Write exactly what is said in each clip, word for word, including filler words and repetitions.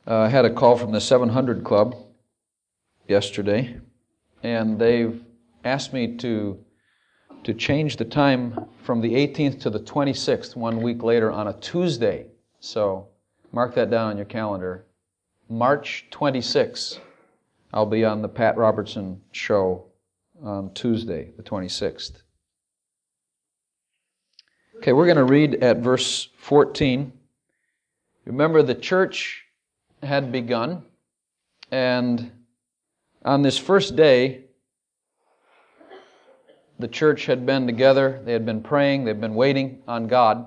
I uh, had a call from the seven hundred Club yesterday, and they've asked me to to change the time from the eighteenth to the twenty-sixth, one week later on a Tuesday. So mark that down on your calendar. March twenty-sixth, I'll be on the Pat Robertson show on Tuesday, the twenty-sixth. Okay, we're going to read at verse fourteen. Remember, the church had begun, and on this first day, the church had been together, they had been praying, they'd been waiting on God,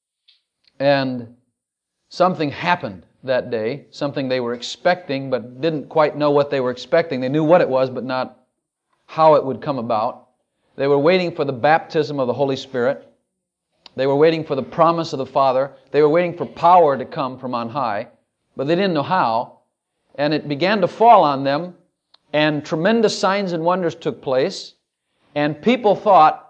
and something happened that day, something they were expecting but didn't quite know what they were expecting. They knew what it was, but not how it would come about. They were waiting for the baptism of the Holy Spirit. They were waiting for the promise of the Father. They were waiting for power to come from on high, but they didn't know how. And it began to fall on them, and tremendous signs and wonders took place. And people thought,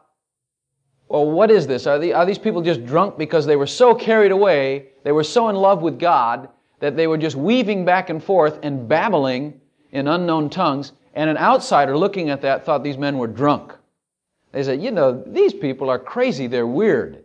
well, what is this? Are, the, are these people just drunk because they were so carried away, they were so in love with God, that they were just weaving back and forth and babbling in unknown tongues? And an outsider looking at that thought these men were drunk. They said, you know, these people are crazy, they're weird.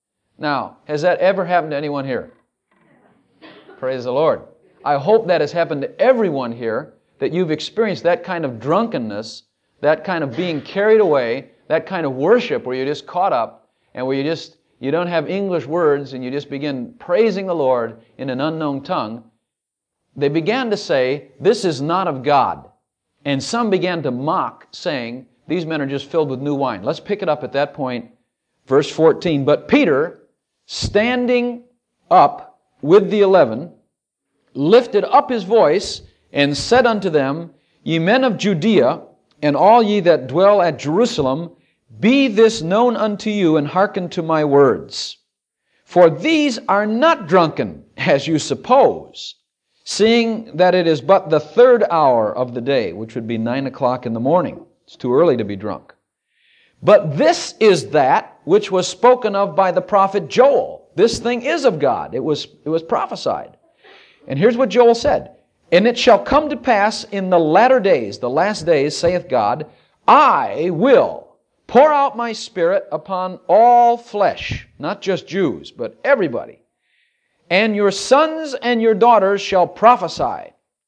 Now, has that ever happened to anyone here? Praise the Lord. I hope that has happened to everyone here, that you've experienced that kind of drunkenness, that kind of being carried away, that kind of worship where you're just caught up and where you just, you don't have English words and you just begin praising the Lord in an unknown tongue. They began to say, this is not of God. And some began to mock, saying, these men are just filled with new wine. Let's pick it up at that point. Verse fourteen, but Peter, standing up with the eleven, lifted up his voice and said unto them, ye men of Judea, and all ye that dwell at Jerusalem, be this known unto you, and hearken to my words. For these are not drunken, as you suppose, seeing that it is but the third hour of the day, which would be nine o'clock in the morning. It's too early to be drunk. But this is that which was spoken of by the prophet Joel. This thing is of God. It was, it was prophesied. And here's what Joel said. And it shall come to pass in the latter days, the last days, saith God, I will pour out my Spirit upon all flesh, not just Jews, but everybody. And your sons and your daughters shall prophesy,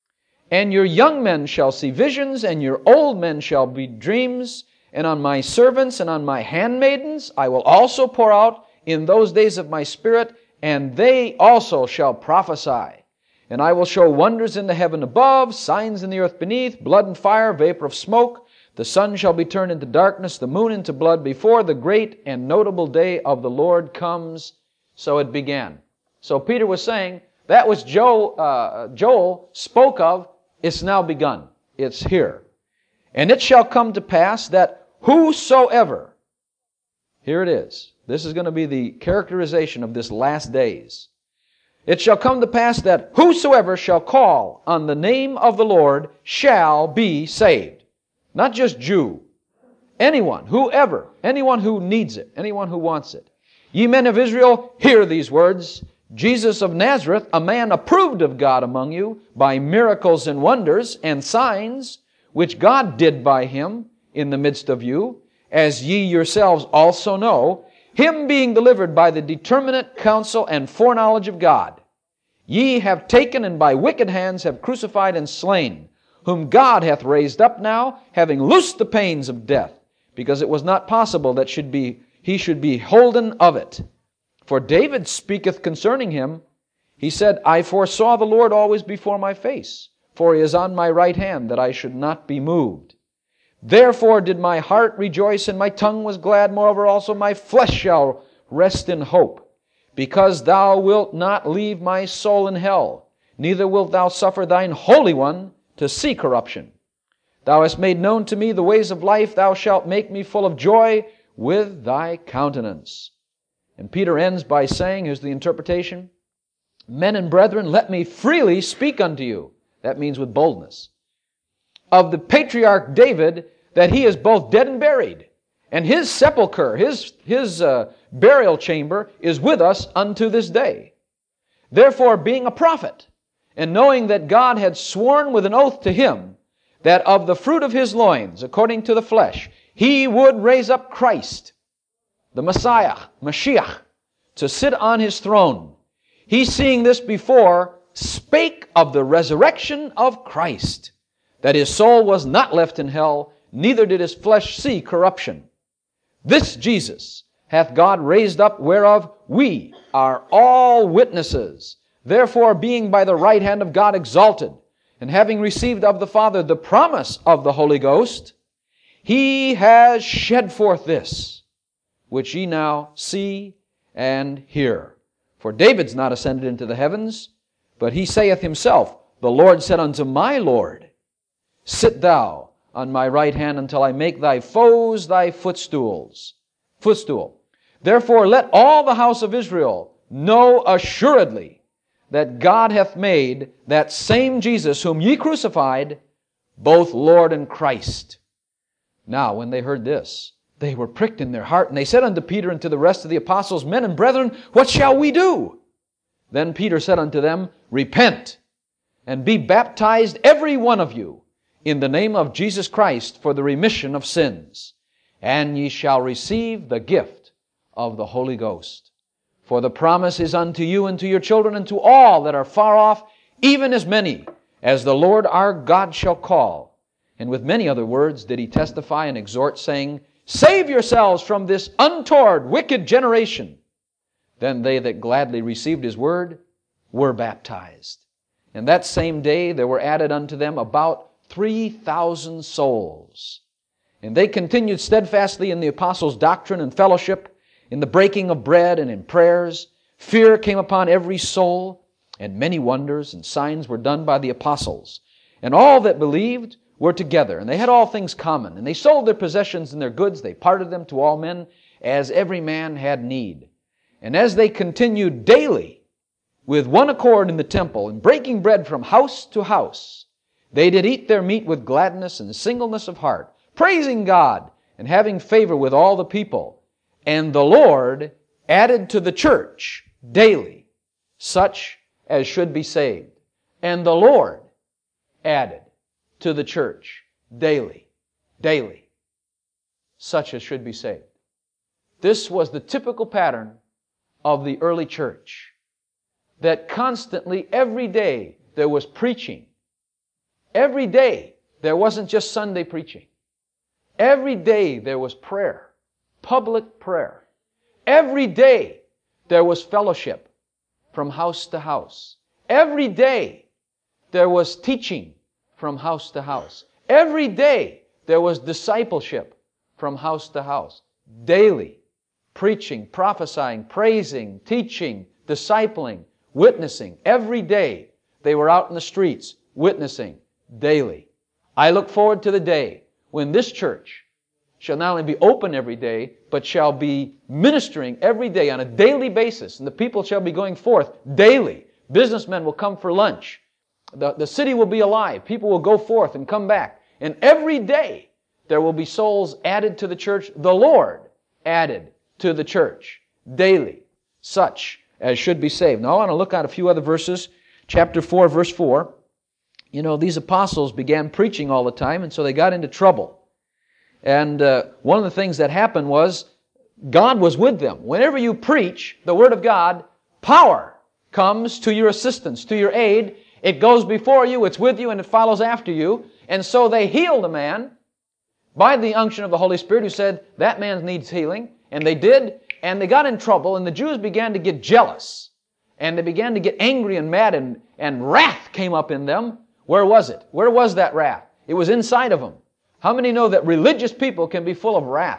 and your young men shall see visions, and your old men shall be dreams, and on my servants and on my handmaidens I will also pour out in those days of my Spirit, and they also shall prophesy. And I will show wonders in the heaven above, signs in the earth beneath, blood and fire, vapor of smoke. The sun shall be turned into darkness, the moon into blood, before the great and notable day of the Lord comes. So it began. So Peter was saying, that which Joe, uh, Joel spoke of, it's now begun. It's here. And it shall come to pass that whosoever, here it is, this is going to be the characterization of this last days. It shall come to pass that whosoever shall call on the name of the Lord shall be saved. Not just Jew. Anyone, whoever, anyone who needs it, anyone who wants it. Ye men of Israel, hear these words. Jesus of Nazareth, a man approved of God among you by miracles and wonders and signs, which God did by him in the midst of you, as ye yourselves also know, him being delivered by the determinate counsel and foreknowledge of God, ye have taken and by wicked hands have crucified and slain, whom God hath raised up now, having loosed the pains of death, because it was not possible that should be he should be holden of it. For David speaketh concerning him, he said, I foresaw the Lord always before my face, for he is on my right hand, that I should not be moved. Therefore did my heart rejoice, and my tongue was glad. Moreover also my flesh shall rest in hope, because thou wilt not leave my soul in hell, neither wilt thou suffer thine Holy One to see corruption. Thou hast made known to me the ways of life. Thou shalt make me full of joy with thy countenance. And Peter ends by saying, here's the interpretation, men and brethren, let me freely speak unto you. That means with boldness. Of the patriarch David, that he is both dead and buried. And his sepulchre, his, his uh, burial chamber, is with us unto this day. Therefore, being a prophet, and knowing that God had sworn with an oath to him that of the fruit of his loins, according to the flesh, he would raise up Christ, the Messiah, Mashiach, to sit on his throne. He, seeing this before, spake of the resurrection of Christ, that his soul was not left in hell, neither did his flesh see corruption. This Jesus hath God raised up, whereof we are all witnesses. Therefore, being by the right hand of God exalted, and having received of the Father the promise of the Holy Ghost, he has shed forth this, which ye now see and hear. For David's not ascended into the heavens, but he saith himself, the Lord said unto my Lord, sit thou on my right hand until I make thy foes thy footstools. Footstool. Therefore let all the house of Israel know assuredly that God hath made that same Jesus whom ye crucified both Lord and Christ. Now when they heard this, they were pricked in their heart, and they said unto Peter and to the rest of the apostles, Men and brethren, what shall we do? Then Peter said unto them, Repent, and be baptized every one of you in the name of Jesus Christ for the remission of sins, and ye shall receive the gift of the Holy Ghost. For the promise is unto you and to your children and to all that are far off, even as many as the Lord our God shall call. And with many other words did he testify and exhort, saying, Save yourselves from this untoward, wicked generation. Then they that gladly received his word were baptized. And that same day there were added unto them about three thousand souls. And they continued steadfastly in the apostles' doctrine and fellowship, in the breaking of bread and in prayers. Fear came upon every soul, and many wonders and signs were done by the apostles. And all that believed were together, and they had all things common. And they sold their possessions and their goods, they parted them to all men, as every man had need. And as they continued daily with one accord in the temple, and breaking bread from house to house, they did eat their meat with gladness and singleness of heart, praising God, and having favor with all the people. And the Lord added to the church daily such as should be saved. And the Lord added to the church daily, daily, such as should be saved. This was the typical pattern of the early church, that constantly, every day, there was preaching. Every day, there wasn't just Sunday preaching. Every day, there was prayer, public prayer. Every day, there was fellowship from house to house. Every day, there was teaching from house to house. Every day, there was discipleship from house to house. Daily, preaching, prophesying, praising, teaching, discipling, witnessing. Every day, they were out in the streets, witnessing, daily. I look forward to the day when this church shall not only be open every day, but shall be ministering every day on a daily basis, and the people shall be going forth daily. Businessmen will come for lunch. The, the city will be alive. People will go forth and come back. And every day there will be souls added to the church. The Lord added to the church daily, such as should be saved. Now I want to look at a few other verses. Chapter four, verse four. You know, these apostles began preaching all the time, and so they got into trouble. And uh, one of the things that happened was God was with them. Whenever you preach the Word of God, power comes to your assistance, to your aid. It goes before you, it's with you, and it follows after you. And so they healed a man by the unction of the Holy Spirit who said, that man needs healing. And they did, and they got in trouble, and the Jews began to get jealous. And they began to get angry and mad, and, and wrath came up in them. Where was it? Where was that wrath? It was inside of them. How many know that religious people can be full of wrath?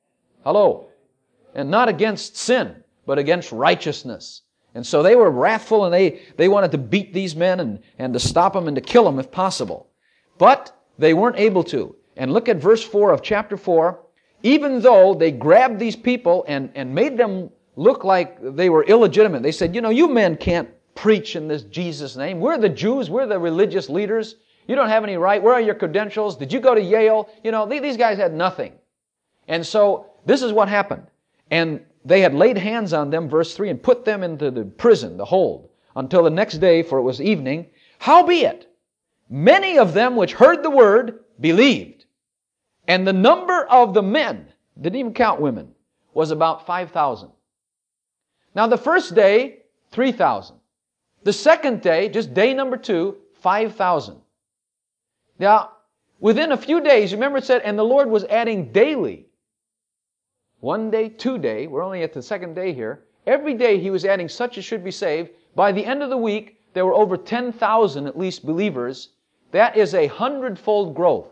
Hello. And not against sin, but against righteousness. And so they were wrathful, and they, they wanted to beat these men and, and to stop them and to kill them if possible. But they weren't able to. And look at verse four of chapter four. Even though they grabbed these people and, and made them look like they were illegitimate. They said, you know, you men can't preach in this Jesus name. We're the Jews. We're the religious leaders. You don't have any right. Where are your credentials? Did you go to Yale? You know, these guys had nothing. And so this is what happened. And they had laid hands on them, verse three, and put them into the prison, the hold, until the next day, for it was evening. Howbeit, many of them which heard the word believed. And the number of the men, didn't even count women, was about five thousand. Now the first day, three thousand. The second day, just day number two, five thousand. Now, within a few days, remember it said, and the Lord was adding daily. One day, two day, we're only at the second day here. Every day He was adding such as should be saved. By the end of the week, there were over ten thousand at least believers. That is a hundredfold growth.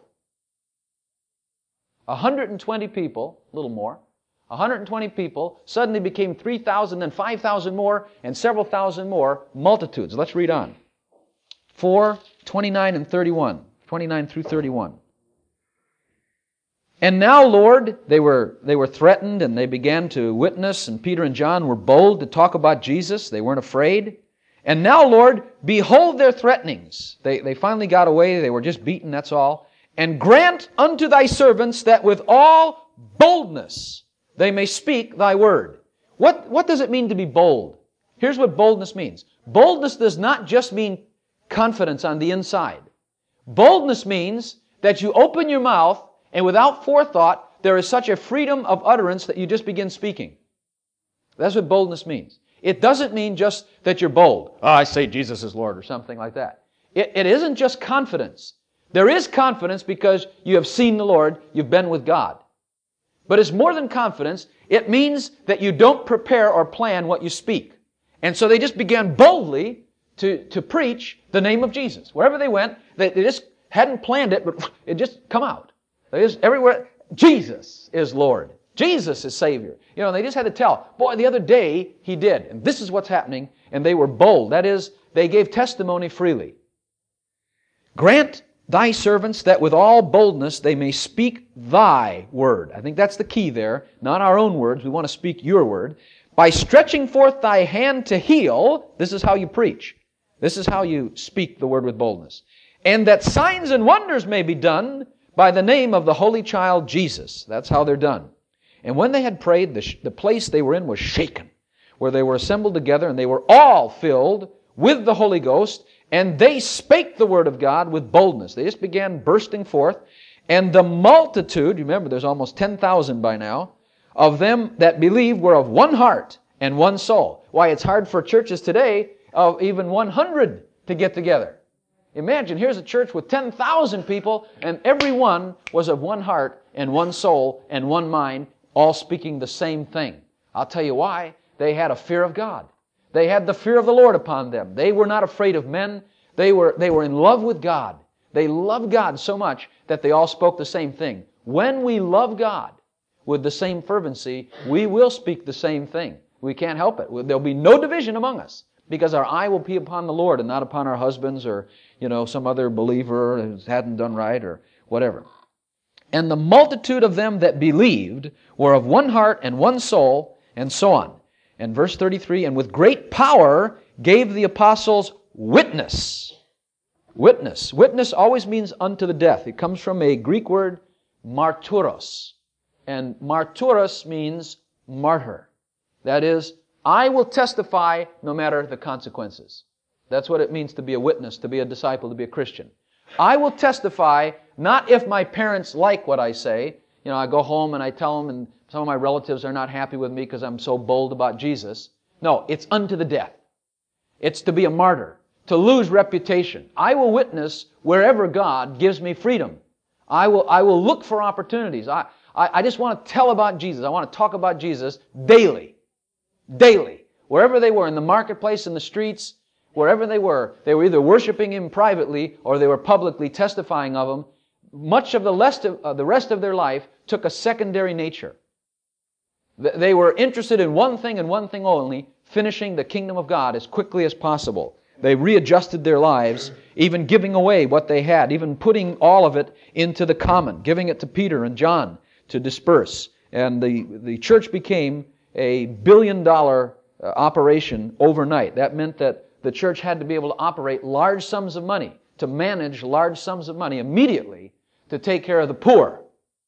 one hundred twenty people, a little more, one hundred twenty people suddenly became three thousand, then five thousand more, and several thousand more, multitudes. Let's read on. four, twenty-nine and thirty-one. twenty-nine through thirty-one. And now, Lord, they were, they were threatened and they began to witness, and Peter and John were bold to talk about Jesus. They weren't afraid. And now, Lord, behold their threatenings. They, they finally got away. They were just beaten, that's all. And grant unto thy servants that with all boldness they may speak thy word. What, what does it mean to be bold? Here's what boldness means. Boldness does not just mean confidence on the inside. Boldness means that you open your mouth and without forethought, there is such a freedom of utterance that you just begin speaking. That's what boldness means. It doesn't mean just that you're bold. Oh, I say Jesus is Lord or something like that. It, it isn't just confidence. There is confidence because you have seen the Lord, you've been with God. But it's more than confidence. It means that you don't prepare or plan what you speak. And so they just began boldly to, to preach the name of Jesus. Wherever they went, they, they just hadn't planned it, but it just come out. They just, everywhere, Jesus is Lord. Jesus is Savior. You know, they just had to tell, boy, the other day He did, and this is what's happening, and they were bold. That is, they gave testimony freely. Grant thy servants that with all boldness they may speak thy word. I think that's the key there. Not our own words. We want to speak your word. By stretching forth thy hand to heal, this is how you preach. This is how you speak the word with boldness. And that signs and wonders may be done by the name of the Holy Child Jesus. That's how they're done. And when they had prayed, the, sh- the place they were in was shaken, where they were assembled together, and they were all filled with the Holy Ghost, and they spake the word of God with boldness. They just began bursting forth. And the multitude, remember there's almost ten thousand by now, of them that believed were of one heart and one soul. Why, it's hard for churches today of even one hundred to get together. Imagine, here's a church with ten thousand people, and every one was of one heart and one soul and one mind, all speaking the same thing. I'll tell you why. They had a fear of God. They had the fear of the Lord upon them. They were not afraid of men. They were, they were in love with God. They loved God so much that they all spoke the same thing. When we love God with the same fervency, we will speak the same thing. We can't help it. There'll be no division among us, because our eye will be upon the Lord and not upon our husbands or, you know, some other believer who hadn't done right or whatever. And the multitude of them that believed were of one heart and one soul, and so on. And verse thirty-three, and with great power gave the apostles witness. Witness. Witness always means unto the death. It comes from a Greek word, marturos. And marturos means martyr. That is, I will testify no matter the consequences. That's what it means to be a witness, to be a disciple, to be a Christian. I will testify not if my parents like what I say. You know, I go home and I tell them, and some of my relatives are not happy with me because I'm so bold about Jesus. No, it's unto the death. It's to be a martyr, to lose reputation. I will witness wherever God gives me freedom. I will, I will look for opportunities. I, I, I just want to tell about Jesus. I want to talk about Jesus daily. Daily. Wherever they were, in the marketplace, in the streets, wherever they were, they were either worshiping Him privately or they were publicly testifying of Him. Much of the rest of, uh, the rest of their life took a secondary nature. They were interested in one thing and one thing only, finishing the kingdom of God as quickly as possible. They readjusted their lives, even giving away what they had, even putting all of it into the common, giving it to Peter and John to disperse. And the, the church became a billion dollar uh, operation overnight. That meant that the church had to be able to operate large sums of money, to manage large sums of money immediately to take care of the poor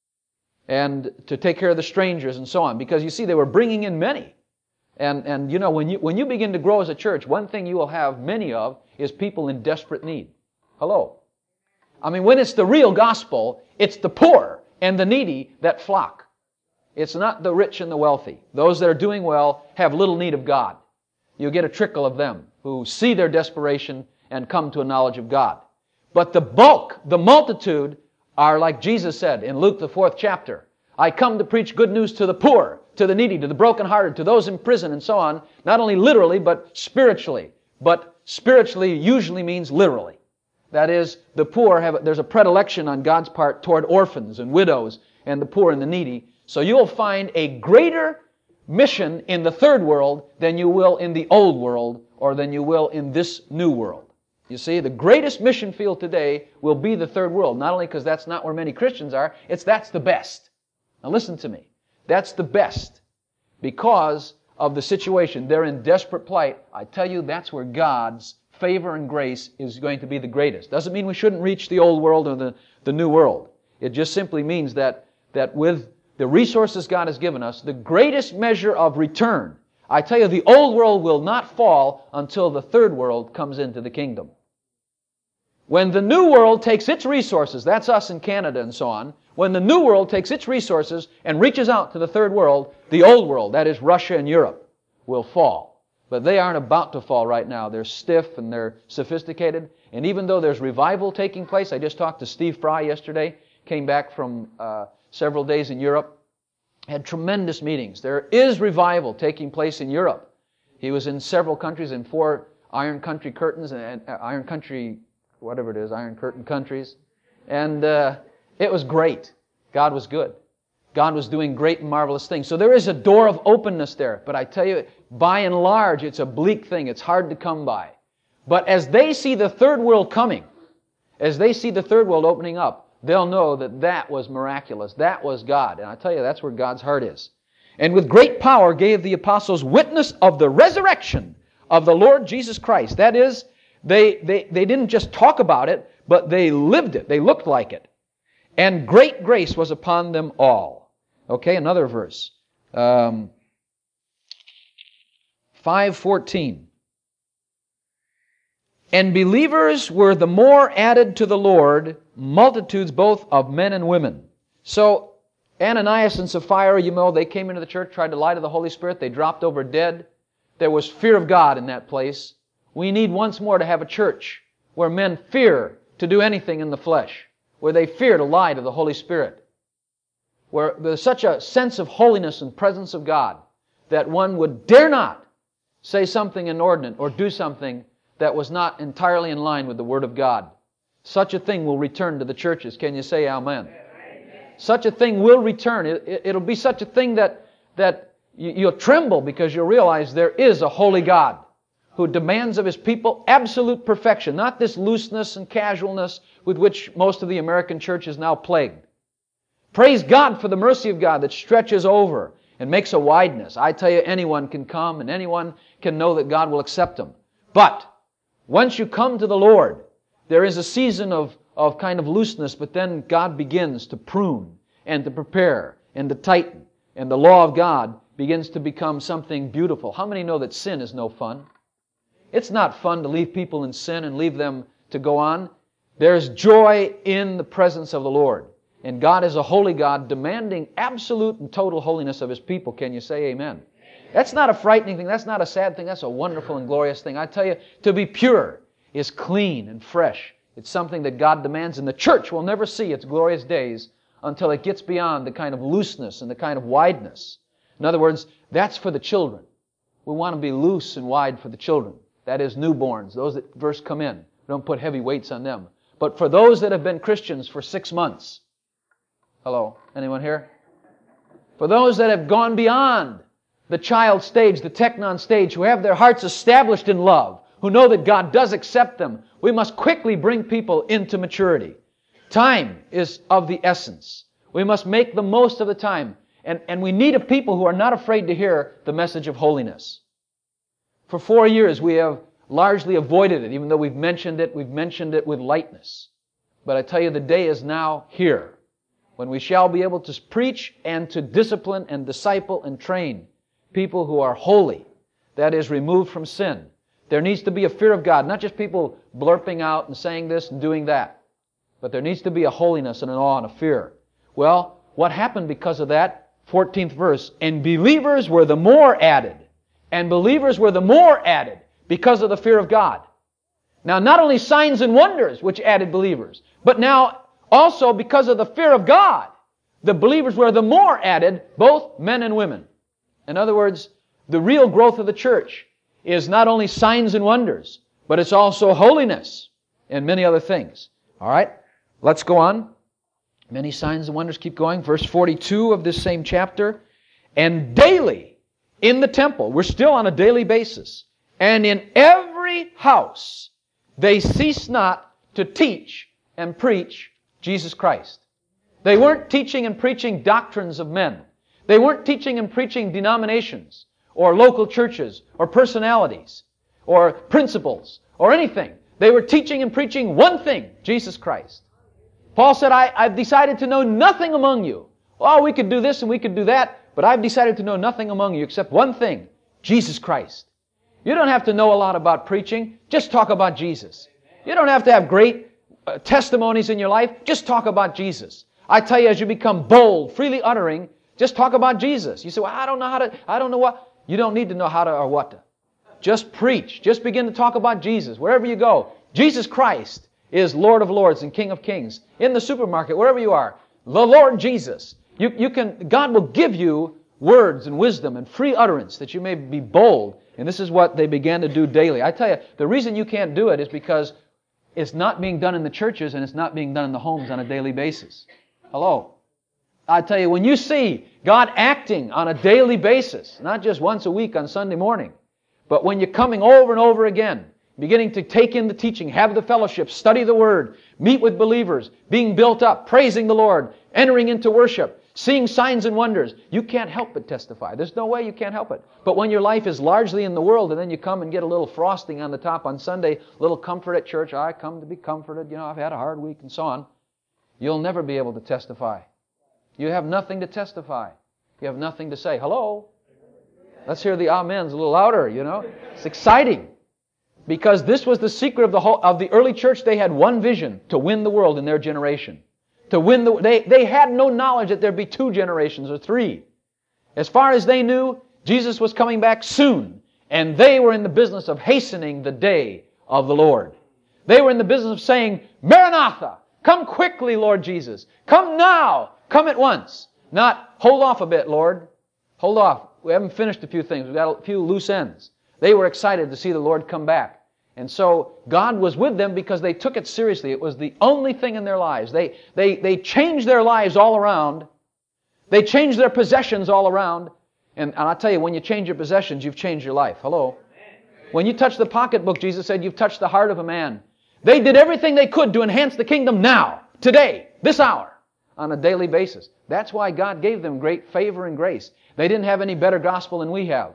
and to take care of the strangers and so on. Because you see, they were bringing in many. And, and you know, when you, when you begin to grow as a church, one thing you will have many of is people in desperate need. Hello. I mean, when it's the real gospel, it's the poor and the needy that flock. It's not the rich and the wealthy. Those that are doing well have little need of God. You get a trickle of them who see their desperation and come to a knowledge of God. But the bulk, the multitude, are like Jesus said in Luke the fourth chapter, I come to preach good news to the poor, to the needy, to the brokenhearted, to those in prison, and so on, not only literally, but spiritually. But spiritually usually means literally. That is, the poor have, there's a predilection on God's part toward orphans and widows and the poor and the needy. So you'll find a greater mission in the third world than you will in the old world or than you will in this new world. You see, the greatest mission field today will be the third world, not only because that's not where many Christians are, it's that's the best. Now listen to me. That's the best because of the situation. They're in desperate plight. I tell you, that's where God's favor and grace is going to be the greatest. Doesn't mean we shouldn't reach the old world or the, the new world. It just simply means that, that with the resources God has given us, the greatest measure of return, I tell you, the old world will not fall until the third world comes into the kingdom. When the new world takes its resources, that's us in Canada and so on, when the new world takes its resources and reaches out to the third world, the old world, that is Russia and Europe, will fall. But they aren't about to fall right now. They're stiff and they're sophisticated. And even though there's revival taking place, I just talked to Steve Fry yesterday, came back from uh, several days in Europe, had tremendous meetings. There is revival taking place in Europe. He was in several countries, in four Iron Country curtains, and uh, Iron Country, whatever it is, Iron Curtain countries. And uh, it was great. God was good. God was doing great and marvelous things. So there is a door of openness there. But I tell you, by and large, it's a bleak thing. It's hard to come by. But as they see the third world coming, as they see the third world opening up, they'll know that that was miraculous. That was God. And I tell you, that's where God's heart is. And with great power gave the apostles witness of the resurrection of the Lord Jesus Christ. That is, they, they, they didn't just talk about it, but they lived it. They looked like it. And great grace was upon them all. Okay, another verse. Um, five fourteen. And believers were the more added to the Lord, multitudes both of men and women. So, Ananias and Sapphira, you know, they came into the church, tried to lie to the Holy Spirit. They dropped over dead. There was fear of God in that place. We need once more to have a church where men fear to do anything in the flesh, where they fear to lie to the Holy Spirit, where there's such a sense of holiness and presence of God that one would dare not say something inordinate or do something that was not entirely in line with the Word of God. Such a thing will return to the churches. Can you say amen? Amen. Such a thing will return. It, it, it'll be such a thing that, that you, you'll tremble because you'll realize there is a holy God who demands of His people absolute perfection, not this looseness and casualness with which most of the American church is now plagued. Praise God for the mercy of God that stretches over and makes a wideness. I tell you, anyone can come and anyone can know that God will accept them. But once you come to the Lord, there is a season of, of kind of looseness, but then God begins to prune and to prepare and to tighten. And the law of God begins to become something beautiful. How many know that sin is no fun? It's not fun to leave people in sin and leave them to go on. There's joy in the presence of the Lord. And God is a holy God demanding absolute and total holiness of His people. Can you say amen? That's not a frightening thing. That's not a sad thing. That's a wonderful and glorious thing. I tell you, to be pure is clean and fresh. It's something that God demands, and the church will never see its glorious days until it gets beyond the kind of looseness and the kind of wideness. In other words, that's for the children. We want to be loose and wide for the children. That is newborns, those that first come in. We don't put heavy weights on them. But for those that have been Christians for six months, hello, anyone here? For those that have gone beyond the child stage, the teknon stage, who have their hearts established in love, who know that God does accept them, we must quickly bring people into maturity. Time is of the essence. We must make the most of the time. And, and we need a people who are not afraid to hear the message of holiness. For four years we have largely avoided it, even though we've mentioned it, we've mentioned it with lightness. But I tell you, the day is now here, when we shall be able to preach and to discipline and disciple and train people who are holy, that is, removed from sin, There needs to be a fear of God, not just people blurping out and saying this and doing that. But there needs to be a holiness and an awe and a fear. Well, what happened because of that? fourteenth verse. And believers were the more added. And believers were the more added because of the fear of God. Now, not only signs and wonders which added believers, but now also because of the fear of God, the believers were the more added, both men and women. In other words, the real growth of the church is not only signs and wonders, but it's also holiness and many other things. All right, let's go on. Many signs and wonders, keep going. Verse forty-two of this same chapter. And daily in the temple, we're still on a daily basis, and in every house they cease not to teach and preach Jesus Christ. They weren't teaching and preaching doctrines of men. They weren't teaching and preaching denominations or local churches or personalities or principles or anything. They were teaching and preaching one thing, Jesus Christ. Paul said, I, I've decided to know nothing among you. Oh, we could do this and we could do that, but I've decided to know nothing among you except one thing, Jesus Christ. You don't have to know a lot about preaching. Just talk about Jesus. You don't have to have great uh, testimonies in your life. Just talk about Jesus. I tell you, as you become bold, freely uttering, just talk about Jesus. You say, well, I don't know how to, I don't know what. You don't need to know how to or what to. Just preach. Just begin to talk about Jesus. Wherever you go, Jesus Christ is Lord of Lords and King of Kings. In the supermarket, wherever you are, the Lord Jesus. You, you can, God will give you words and wisdom and free utterance that you may be bold. And this is what they began to do daily. I tell you, the reason you can't do it is because it's not being done in the churches and it's not being done in the homes on a daily basis. Hello? I tell you, when you see God acting on a daily basis, not just once a week on Sunday morning, but when you're coming over and over again, beginning to take in the teaching, have the fellowship, study the Word, meet with believers, being built up, praising the Lord, entering into worship, seeing signs and wonders, you can't help but testify. There's no way you can't help it. But when your life is largely in the world and then you come and get a little frosting on the top on Sunday, a little comfort at church, I come to be comforted, you know, I've had a hard week and so on, you'll never be able to testify. You have nothing to testify. You have nothing to say. Hello? Let's hear the amens a little louder, you know. It's exciting. Because this was the secret of the whole, of the early church. They had one vision, to win the world in their generation. To win the, they, they had no knowledge that there'd be two generations or three. As far as they knew, Jesus was coming back soon. And they were in the business of hastening the day of the Lord. They were in the business of saying, Maranatha, come quickly, Lord Jesus. Come now. Come at once. Not, hold off a bit, Lord. Hold off. We haven't finished a few things. We've got a few loose ends. They were excited to see the Lord come back. And so God was with them because they took it seriously. It was the only thing in their lives. They, they, they changed their lives all around. They changed their possessions all around. And, and I'll tell you, when you change your possessions, you've changed your life. Hello? When you touch the pocketbook, Jesus said, you've touched the heart of a man. They did everything they could to enhance the kingdom now, today, this hour, on a daily basis. That's why God gave them great favor and grace. They didn't have any better gospel than we have.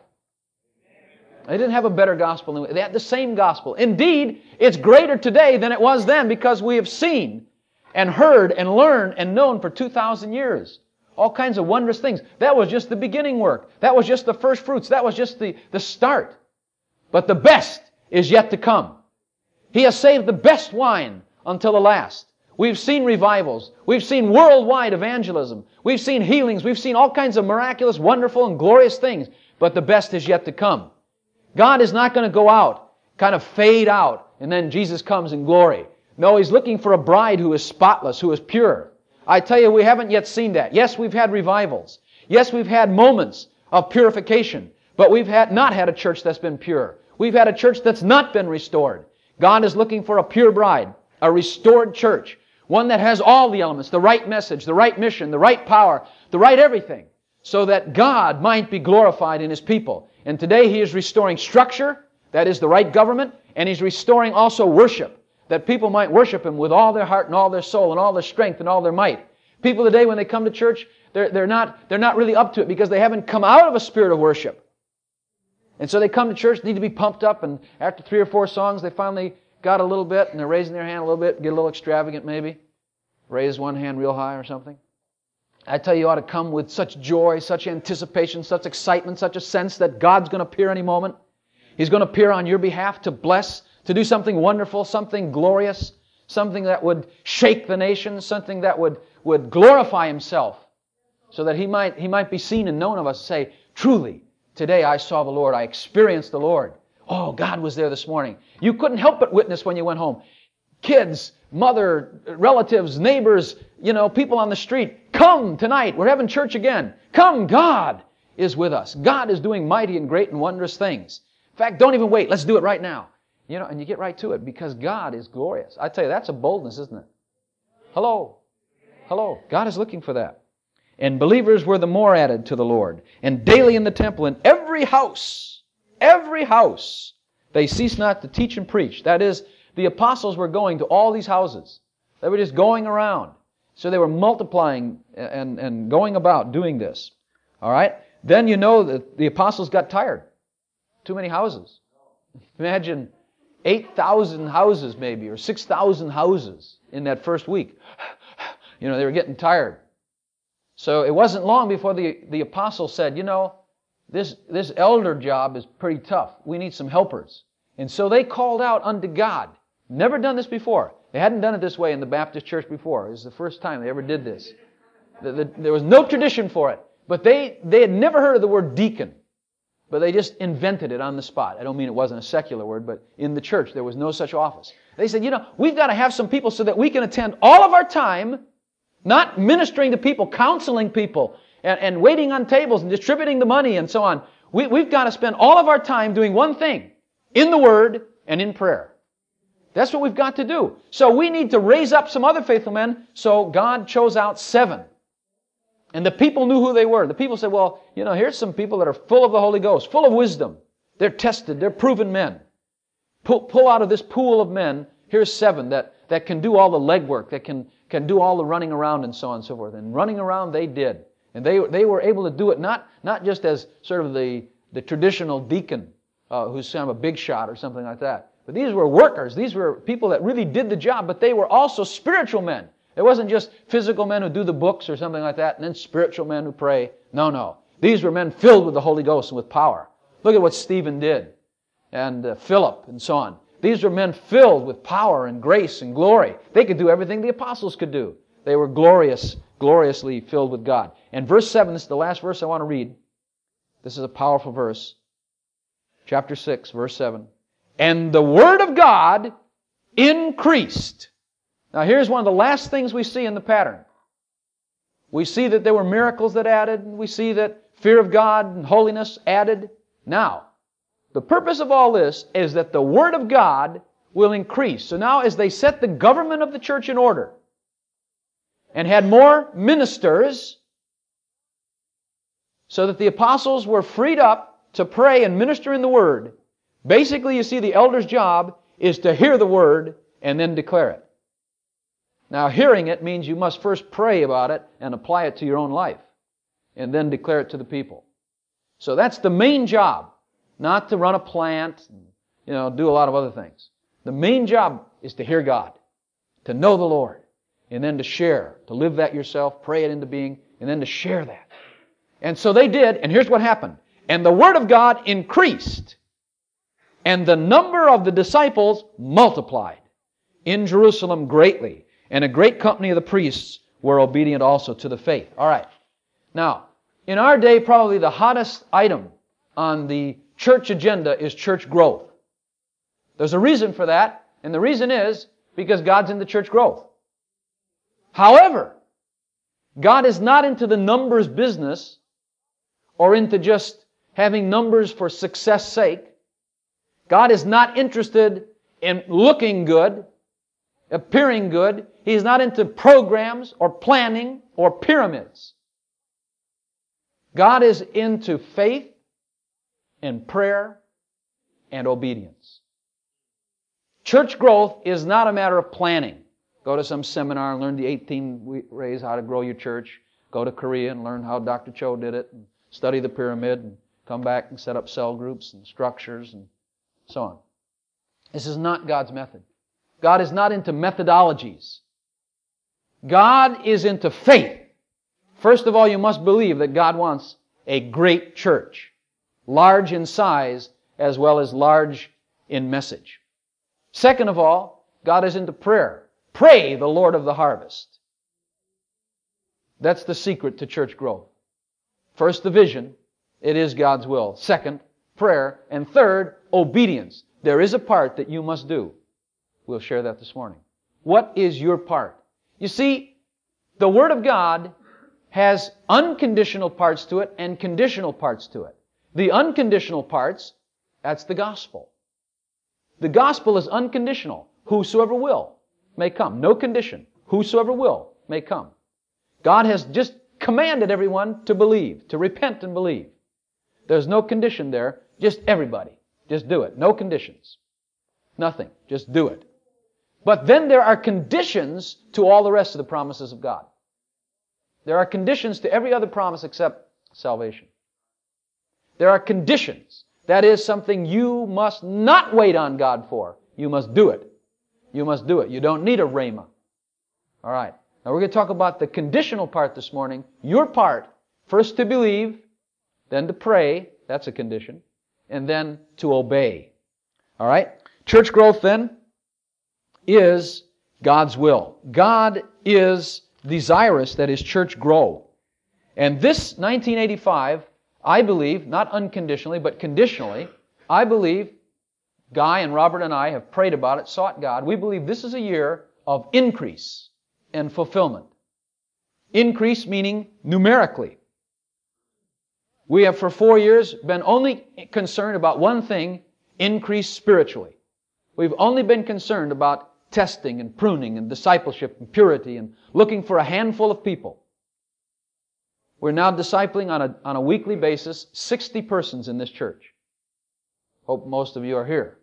They didn't have a better gospel than we. They had the same gospel. Indeed, it's greater today than it was then because we have seen and heard and learned and known for two thousand years. All kinds of wondrous things. That was just the beginning work. That was just the first fruits. That was just the, the start. But the best is yet to come. He has saved the best wine until the last. We've seen revivals. We've seen worldwide evangelism. We've seen healings. We've seen all kinds of miraculous, wonderful, and glorious things. But the best is yet to come. God is not going to go out, kind of fade out, and then Jesus comes in glory. No, He's looking for a bride who is spotless, who is pure. I tell you, we haven't yet seen that. Yes, we've had revivals. Yes, we've had moments of purification. But we've had not had a church that's been pure. We've had a church that's not been restored. God is looking for a pure bride, a restored church. One that has all the elements, the right message, the right mission, the right power, the right everything, so that God might be glorified in His people. And today He is restoring structure, that is the right government, and He's restoring also worship, that people might worship Him with all their heart and all their soul and all their strength and all their might. People today, when they come to church, they're, they're, not, they're not really up to it because they haven't come out of a spirit of worship. And so they come to church, need to be pumped up, and after three or four songs, they finally got a little bit, and they're raising their hand a little bit, get a little extravagant maybe. Raise one hand real high or something. I tell you, you ought to come with such joy, such anticipation, such excitement, such a sense that God's going to appear any moment. He's going to appear on your behalf to bless, to do something wonderful, something glorious, something that would shake the nations, something that would, would glorify Himself, so that He might, He might be seen and known of us, say, truly, today I saw the Lord, I experienced the Lord. Oh, God was there this morning. You couldn't help but witness when you went home. Kids, mother, relatives, neighbors, you know, people on the street, come tonight, we're having church again. Come, God is with us. God is doing mighty and great and wondrous things. In fact, don't even wait, let's do it right now. You know, and you get right to it because God is glorious. I tell you, that's a boldness, isn't it? Hello. Hello. God is looking for that. And believers were the more added to the Lord. And daily in the temple, in every house, every house, they ceased not to teach and preach. That is, the apostles were going to all these houses. They were just going around. So they were multiplying and, and going about doing this. All right? Then you know that the apostles got tired. Too many houses. Imagine eight thousand houses maybe, or six thousand houses in that first week. You know, they were getting tired. So it wasn't long before the, the apostles said, you know, this, this elder job is pretty tough. We need some helpers. And so they called out unto God. Never done this before. They hadn't done it this way in the Baptist church before. It was the first time they ever did this. The, the, there was no tradition for it. But they, they had never heard of the word deacon. But they just invented it on the spot. I don't mean it wasn't a secular word, but in the church there was no such office. They said, you know, we've got to have some people so that we can attend all of our time, not ministering to people, counseling people, and, and waiting on tables and distributing the money and so on. We, we've got to spend all of our time doing one thing, in the Word and in prayer. That's what we've got to do. So we need to raise up some other faithful men, so God chose out seven. And the people knew who they were. The people said, well, you know, here's some people that are full of the Holy Ghost, full of wisdom. They're tested, they're proven men. Pull, pull out of this pool of men, here's seven that, that can do all the legwork, that can, can do all the running around and so on and so forth. And running around they did. And they, they were able to do it not, not just as sort of the, the traditional deacon uh, who's kind of a big shot or something like that. But these were workers. These were people that really did the job, but they were also spiritual men. It wasn't just physical men who do the books or something like that, and then spiritual men who pray. No, no. These were men filled with the Holy Ghost and with power. Look at what Stephen did, and uh, Philip, and so on. These were men filled with power and grace and glory. They could do everything the apostles could do. They were glorious, gloriously filled with God. And verse seven, this is the last verse I want to read. This is a powerful verse. Chapter six, verse seven. And the Word of God increased. Now here's one of the last things we see in the pattern. We see that there were miracles that added. We see that fear of God and holiness added. Now, the purpose of all this is that the Word of God will increase. So now as they set the government of the church in order and had more ministers so that the apostles were freed up to pray and minister in the Word, basically you see the elder's job is to hear the Word and then declare it. Now, hearing it means you must first pray about it and apply it to your own life, and then declare it to the people. So that's the main job, not to run a plant, and, you know, do a lot of other things. The main job is to hear God, to know the Lord, and then to share, to live that yourself, pray it into being, and then to share that. And so they did, and here's what happened. And the Word of God increased, and the number of the disciples multiplied in Jerusalem greatly. And a great company of the priests were obedient also to the faith. All right. Now, in our day, probably the hottest item on the church agenda is church growth. There's a reason for that, and the reason is because God's into church growth. However, God is not into the numbers business or into just having numbers for success' sake. God is not interested in looking good, appearing good. He's not into programs or planning or pyramids. God is into faith and prayer and obedience. Church growth is not a matter of planning. Go to some seminar and learn the eighteen ways how to grow your church. Go to Korea and learn how Doctor Cho did it. And study the pyramid and come back and set up cell groups and structures and so on. This is not God's method. God is not into methodologies. God is into faith. First of all, you must believe that God wants a great church, large in size as well as large in message. Second of all, God is into prayer. Pray the Lord of the harvest. That's the secret to church growth. First, the vision. It is God's will. Second, prayer. And third, obedience. There is a part that you must do. We'll share that this morning. What is your part? You see, the Word of God has unconditional parts to it and conditional parts to it. The unconditional parts, that's the gospel. The gospel is unconditional. Whosoever will may come. No condition. Whosoever will may come. God has just commanded everyone to believe, to repent and believe. There's no condition there. Just everybody. Just do it. No conditions. Nothing. Just do it. But then there are conditions to all the rest of the promises of God. There are conditions to every other promise except salvation. There are conditions. That is something you must not wait on God for. You must do it. You must do it. You don't need a rhema. All right. Now we're going to talk about the conditional part this morning. Your part, first to believe, then to pray, that's a condition, and then to obey. All right? Church growth then is God's will. God is desirous that His church grow. And this nineteen eighty-five, I believe, not unconditionally, but conditionally, I believe, Guy and Robert and I have prayed about it, sought God. We believe this is a year of increase and fulfillment. Increase meaning numerically. We have for four years been only concerned about one thing, increase spiritually. We've only been concerned about testing and pruning and discipleship and purity and looking for a handful of people. We're now discipling on a, on a weekly basis sixty persons in this church. Hope most of you are here.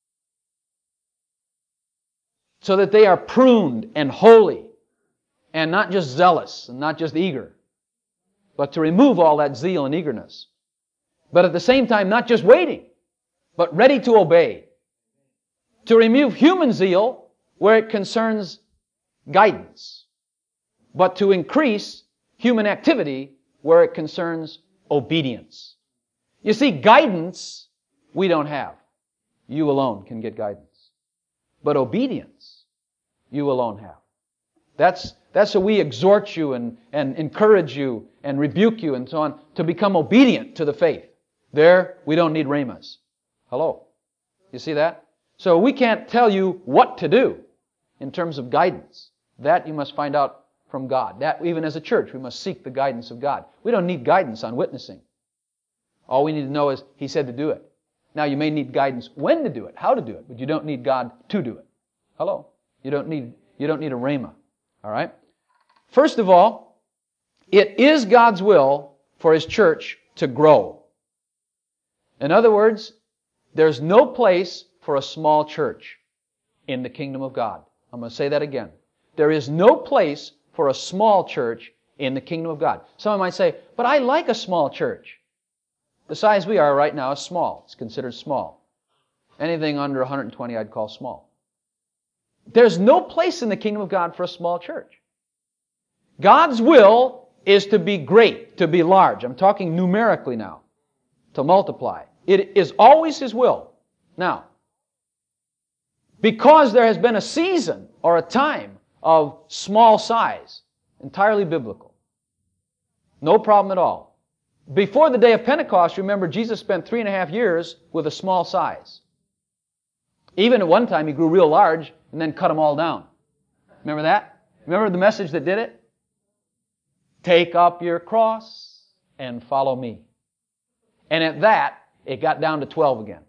So that they are pruned and holy and not just zealous and not just eager, but to remove all that zeal and eagerness. But at the same time, not just waiting, but ready to obey. To remove human zeal where it concerns guidance, but to increase human activity where it concerns obedience. You see, guidance we don't have. You alone can get guidance. But obedience you alone have. That's, that's how we exhort you and, and encourage you and rebuke you and so on to become obedient to the faith. There, we don't need rhemas. Hello? You see that? So we can't tell you what to do in terms of guidance. That you must find out from God. That, even as a church, we must seek the guidance of God. We don't need guidance on witnessing. All we need to know is He said to do it. Now, you may need guidance when to do it, how to do it, but you don't need God to do it. Hello? You don't need, you don't need a rhema. All right? First of all, it is God's will for His church to grow. In other words, there's no place for a small church in the kingdom of God. I'm going to say that again. There is no place for a small church in the kingdom of God. Someone might say, but I like a small church. The size we are right now is small. It's considered small. Anything under one hundred twenty I'd call small. There's no place in the kingdom of God for a small church. God's will is to be great, to be large. I'm talking numerically now. To multiply. It is always His will. Now, because there has been a season or a time of small size, entirely biblical. No problem at all. Before the day of Pentecost, remember, Jesus spent three and a half years with a small size. Even at one time, He grew real large and then cut them all down. Remember that? Remember the message that did it? Take up your cross and follow me. And at that, it got down to twelve again.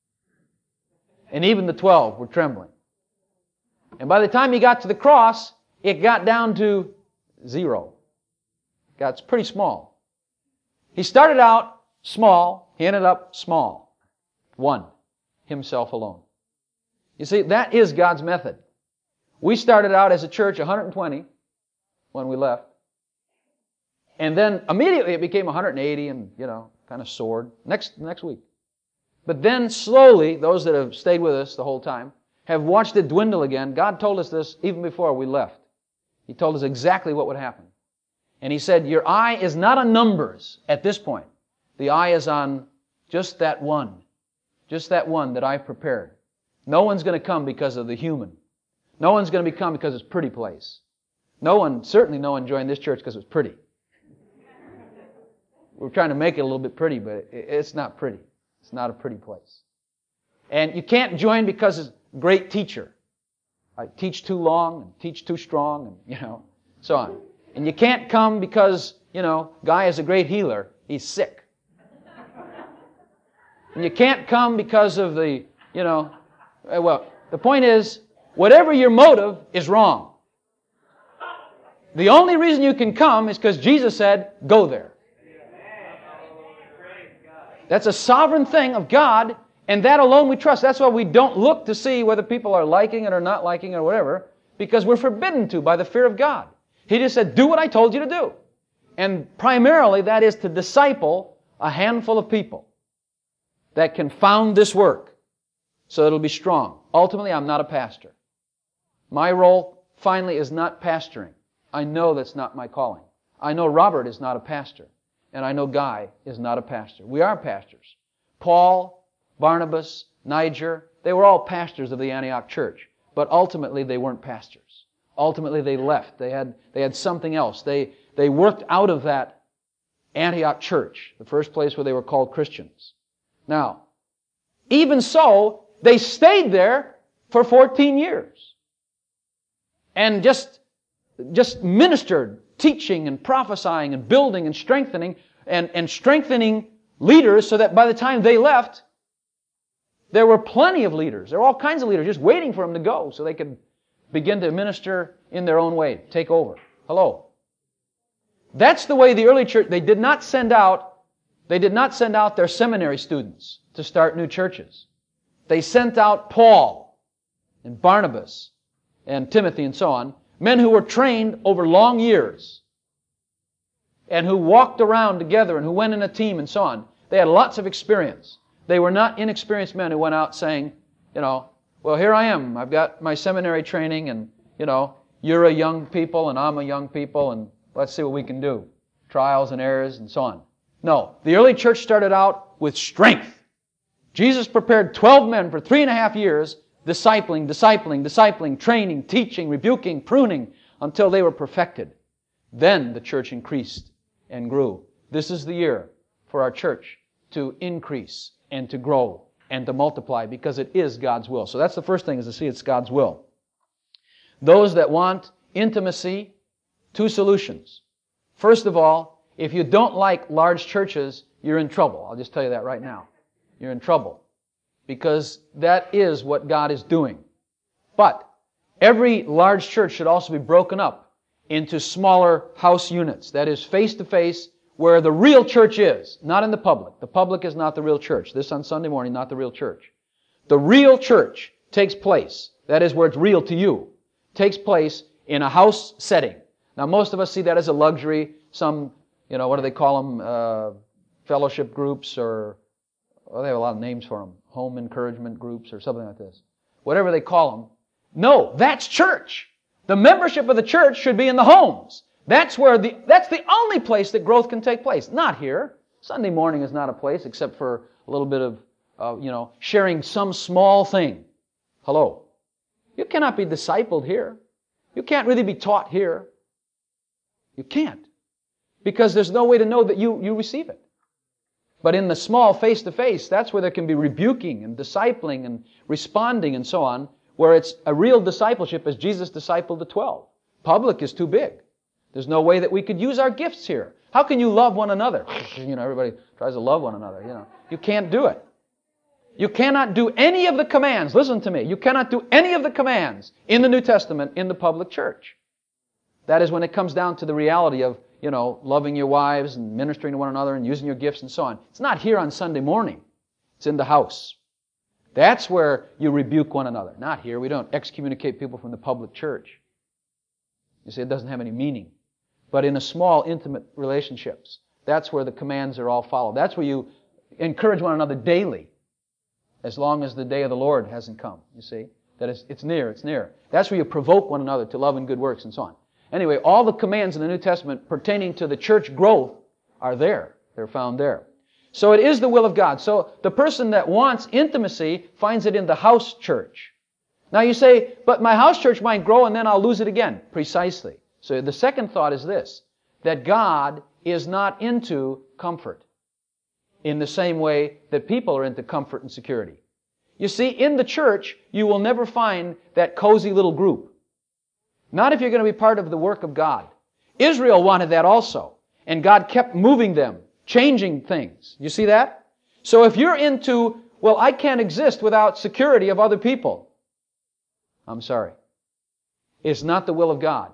And even the twelve were trembling. And by the time He got to the cross, it got down to zero. It got pretty small. He started out small. He ended up small. One. Himself alone. You see, that is God's method. We started out as a church one hundred twenty when we left. And then immediately it became one hundred eighty and, you know, kind of soared. Next, next week. But then slowly, those that have stayed with us the whole time have watched it dwindle again. God told us this even before we left. He told us exactly what would happen. And He said, your eye is not on numbers at this point. The eye is on just that one. Just that one that I've prepared. No one's going to come because of the human. No one's going to come because it's a pretty place. No one, certainly no one joined this church because it was pretty. We're trying to make it a little bit pretty, but it's not pretty. It's not a pretty place. And you can't join because it's a great teacher. I teach too long and teach too strong and, you know, so on. And you can't come because, you know, guy is a great healer. He's sick. And you can't come because of the, you know, well, the point is, whatever your motive is wrong. The only reason you can come is because Jesus said, go there. That's a sovereign thing of God, and that alone we trust. That's why we don't look to see whether people are liking it or not liking it or whatever, because we're forbidden to by the fear of God. He just said, do what I told you to do. And primarily that is to disciple a handful of people that can found this work so that it'll be strong. Ultimately, I'm not a pastor. My role, finally, is not pastoring. I know that's not my calling. I know Robert is not a pastor. And I know Guy is not a pastor. We are pastors. Paul, Barnabas, Niger, they were all pastors of the Antioch church. But ultimately, they weren't pastors. Ultimately, they left. They had, they had something else. They, they worked out of that Antioch church, the first place where they were called Christians. Now, even so, they stayed there for fourteen years. And just, just ministered, teaching and prophesying and building and strengthening and, and strengthening leaders so that by the time they left, there were plenty of leaders. There were all kinds of leaders just waiting for them to go so they could begin to minister in their own way, take over. Hello. That's the way the early church, they did not send out, they did not send out their seminary students to start new churches. They sent out Paul and Barnabas and Timothy and so on, men who were trained over long years and who walked around together and who went in a team and so on. They had lots of experience. They were not inexperienced men who went out saying, you know, well, here I am. I've got my seminary training and, you know, you're a young people and I'm a young people and let's see what we can do. Trials and errors and so on. No, the early church started out with strength. Jesus prepared twelve men for three and a half years, discipling, discipling, discipling, training, teaching, rebuking, pruning, until they were perfected. Then the church increased and grew. This is the year for our church to increase and to grow and to multiply because it is God's will. So that's the first thing, is to see it's God's will. Those that want intimacy, two solutions. First of all, if you don't like large churches, you're in trouble. I'll just tell you that right now. You're in trouble. Because that is what God is doing. But every large church should also be broken up into smaller house units. That is, face-to-face, where the real church is, not in the public. The public is not the real church. This on Sunday morning, not the real church. The real church takes place, that is where it's real to you, takes place in a house setting. Now most of us see that as a luxury. Some, you know, what do they call them? Uh, fellowship groups or, well, they have a lot of names for them. Home encouragement groups or something like this. Whatever they call them. No, that's church. The membership of the church should be in the homes. That's where the, that's the only place that growth can take place. Not here. Sunday morning is not a place except for a little bit of, uh, you know, sharing some small thing. Hello. You cannot be discipled here. You can't really be taught here. You can't. Because there's no way to know that you, you receive it. But in the small face-to-face, that's where there can be rebuking and discipling and responding and so on, where it's a real discipleship as Jesus discipled the twelve. Public is too big. There's no way that we could use our gifts here. How can you love one another? You know, everybody tries to love one another, you know. You can't do it. You cannot do any of the commands, listen to me, you cannot do any of the commands in the New Testament in the public church. That is when it comes down to the reality of, you know, loving your wives and ministering to one another and using your gifts and so on. It's not here on Sunday morning. It's in the house. That's where you rebuke one another. Not here. We don't excommunicate people from the public church. You see, it doesn't have any meaning. But in a small, intimate relationships, that's where the commands are all followed. That's where you encourage one another daily, as long as the day of the Lord hasn't come, you see. That is, it's near, it's near. That's where you provoke one another to love and good works and so on. Anyway, all the commands in the New Testament pertaining to the church growth are there. They're found there. So it is the will of God. So the person that wants intimacy finds it in the house church. Now you say, but my house church might grow and then I'll lose it again. Precisely. So the second thought is this, that God is not into comfort in the same way that people are into comfort and security. You see, in the church, you will never find that cozy little group. Not if you're going to be part of the work of God. Israel wanted that also. And God kept moving them, changing things. You see that? So if you're into, well, I can't exist without security of other people. I'm sorry. It's not the will of God.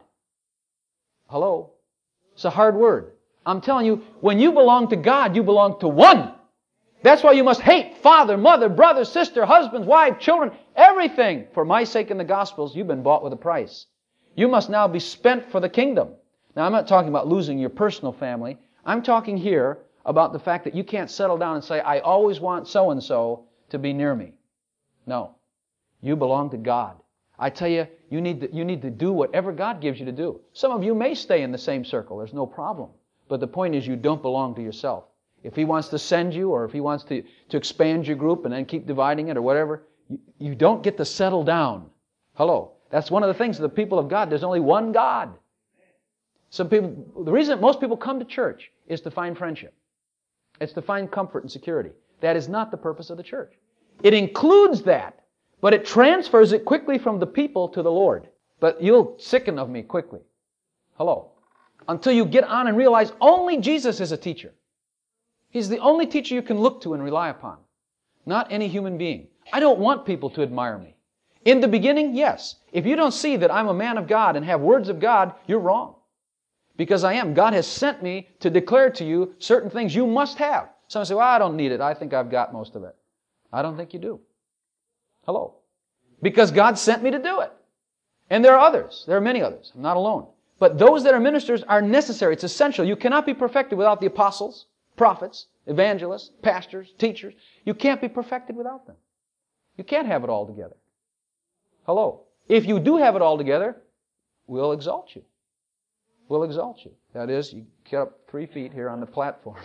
Hello? It's a hard word. I'm telling you, when you belong to God, you belong to one. That's why you must hate father, mother, brother, sister, husband, wife, children, everything. For my sake in the Gospels, you've been bought with a price. You must now be spent for the kingdom. Now, I'm not talking about losing your personal family. I'm talking here about the fact that you can't settle down and say, I always want so-and-so to be near me. No. You belong to God. I tell you, you need to, you need to do whatever God gives you to do. Some of you may stay in the same circle. There's no problem. But the point is you don't belong to yourself. If He wants to send you or if He wants to, to expand your group and then keep dividing it or whatever, you, you don't get to settle down. Hello. That's one of the things of the people of God. There's only one God. Some people, the reason most people come to church is to find friendship. It's to find comfort and security. That is not the purpose of the church. It includes that, but it transfers it quickly from the people to the Lord. But you'll sicken of me quickly. Hello. Until you get on and realize only Jesus is a teacher. He's the only teacher you can look to and rely upon. Not any human being. I don't want people to admire me. In the beginning, yes. If you don't see that I'm a man of God and have words of God, you're wrong. Because I am. God has sent me to declare to you certain things you must have. Some say, well, I don't need it. I think I've got most of it. I don't think you do. Hello. Because God sent me to do it. And there are others. There are many others. I'm not alone. But those that are ministers are necessary. It's essential. You cannot be perfected without the apostles, prophets, evangelists, pastors, teachers. You can't be perfected without them. You can't have it all together. Hello. If you do have it all together, we'll exalt you. We'll exalt you. That is, you get up three feet here on the platform.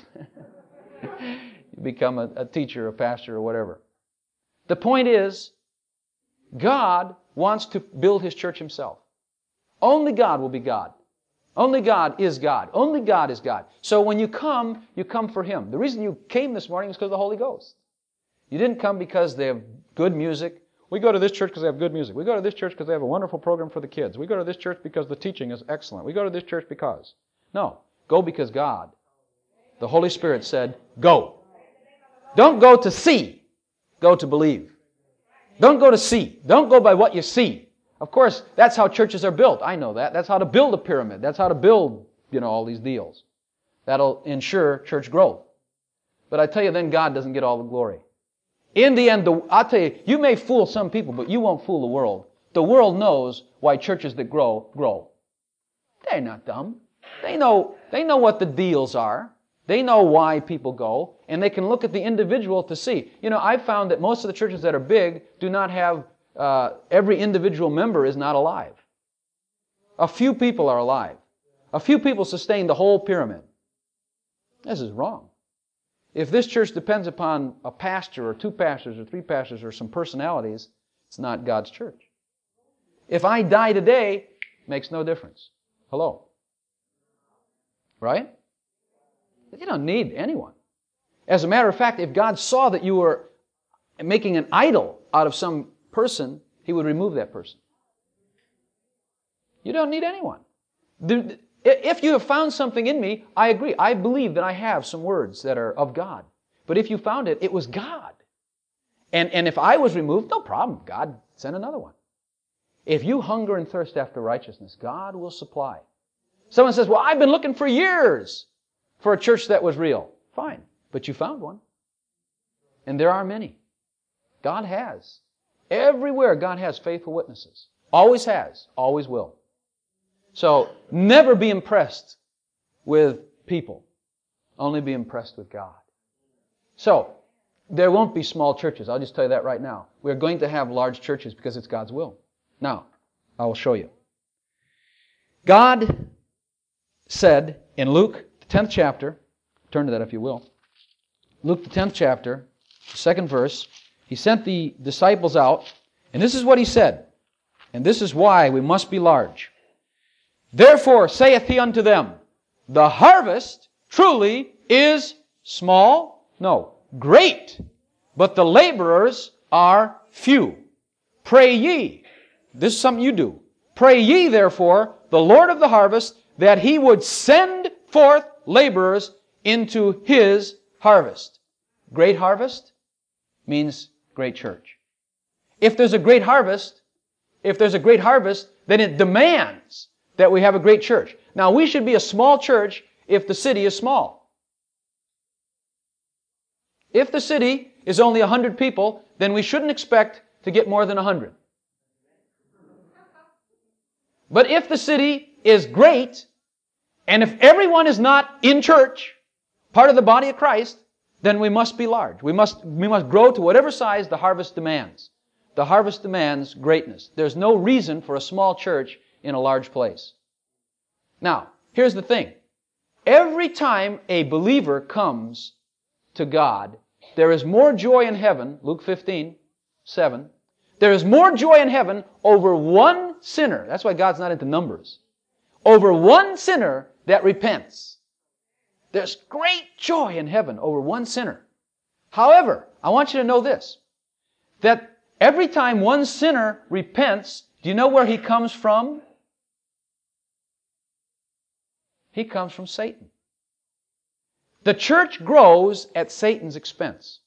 You become a, a teacher, a pastor, or whatever. The point is, God wants to build His church Himself. Only God will be God. Only God is God. Only God is God. So when you come, you come for Him. The reason you came this morning is because of the Holy Ghost. You didn't come because they have good music. We go to this church because they have good music. We go to this church because they have a wonderful program for the kids. We go to this church because the teaching is excellent. We go to this church because. No. Go because God, the Holy Spirit said, go. Don't go to see. Go to believe. Don't go to see. Don't go by what you see. Of course, that's how churches are built. I know that. That's how to build a pyramid. That's how to build, you know, all these deals. That'll ensure church growth. But I tell you, then God doesn't get all the glory. In the end, the, I'll tell you, you may fool some people, but you won't fool the world. The world knows why churches that grow, grow. They're not dumb. They know, they know what the deals are. They know why people go, and they can look at the individual to see. You know, I've found that most of the churches that are big do not have, uh, every individual member is not alive. A few people are alive. A few people sustain the whole pyramid. This is wrong. If this church depends upon a pastor or two pastors or three pastors or some personalities, it's not God's church. If I die today, it makes no difference. Hello. Right? You don't need anyone. As a matter of fact, if God saw that you were making an idol out of some person, He would remove that person. You don't need anyone. If you have found something in me, I agree. I believe that I have some words that are of God. But if you found it, it was God. And, and if I was removed, no problem. God sent another one. If you hunger and thirst after righteousness, God will supply. Someone says, well, I've been looking for years for a church that was real. Fine. But you found one. And there are many. God has. Everywhere God has faithful witnesses. Always has. Always will. So, never be impressed with people. Only be impressed with God. So, there won't be small churches. I'll just tell you that right now. We're going to have large churches because it's God's will. Now, I will show you. God said in Luke, the tenth chapter, turn to that if you will. Luke the tenth chapter, second verse. He sent the disciples out, and this is what he said. And this is why we must be large. Therefore saith he unto them, the harvest truly is small, no, great, but the laborers are few. Pray ye, this is something you do, pray ye therefore the Lord of the harvest that He would send forth laborers into His harvest. Great harvest means great church. If there's a great harvest, if there's a great harvest, then it demands that we have a great church. Now, we should be a small church if the city is small. If the city is only one hundred people, then we shouldn't expect to get more than one hundred. But if the city is great, and if everyone is not in church, part of the body of Christ, then we must be large. We must, we must grow to whatever size the harvest demands. The harvest demands greatness. There's no reason for a small church in a large place. Now, here's the thing. Every time a believer comes to God, there is more joy in heaven, Luke fifteen, seven. There is more joy in heaven over one sinner. That's why God's not into numbers. Over one sinner that repents. There's great joy in heaven over one sinner. However, I want you to know this, that every time one sinner repents, do you know where he comes from? He comes from Satan. The church grows at Satan's expense.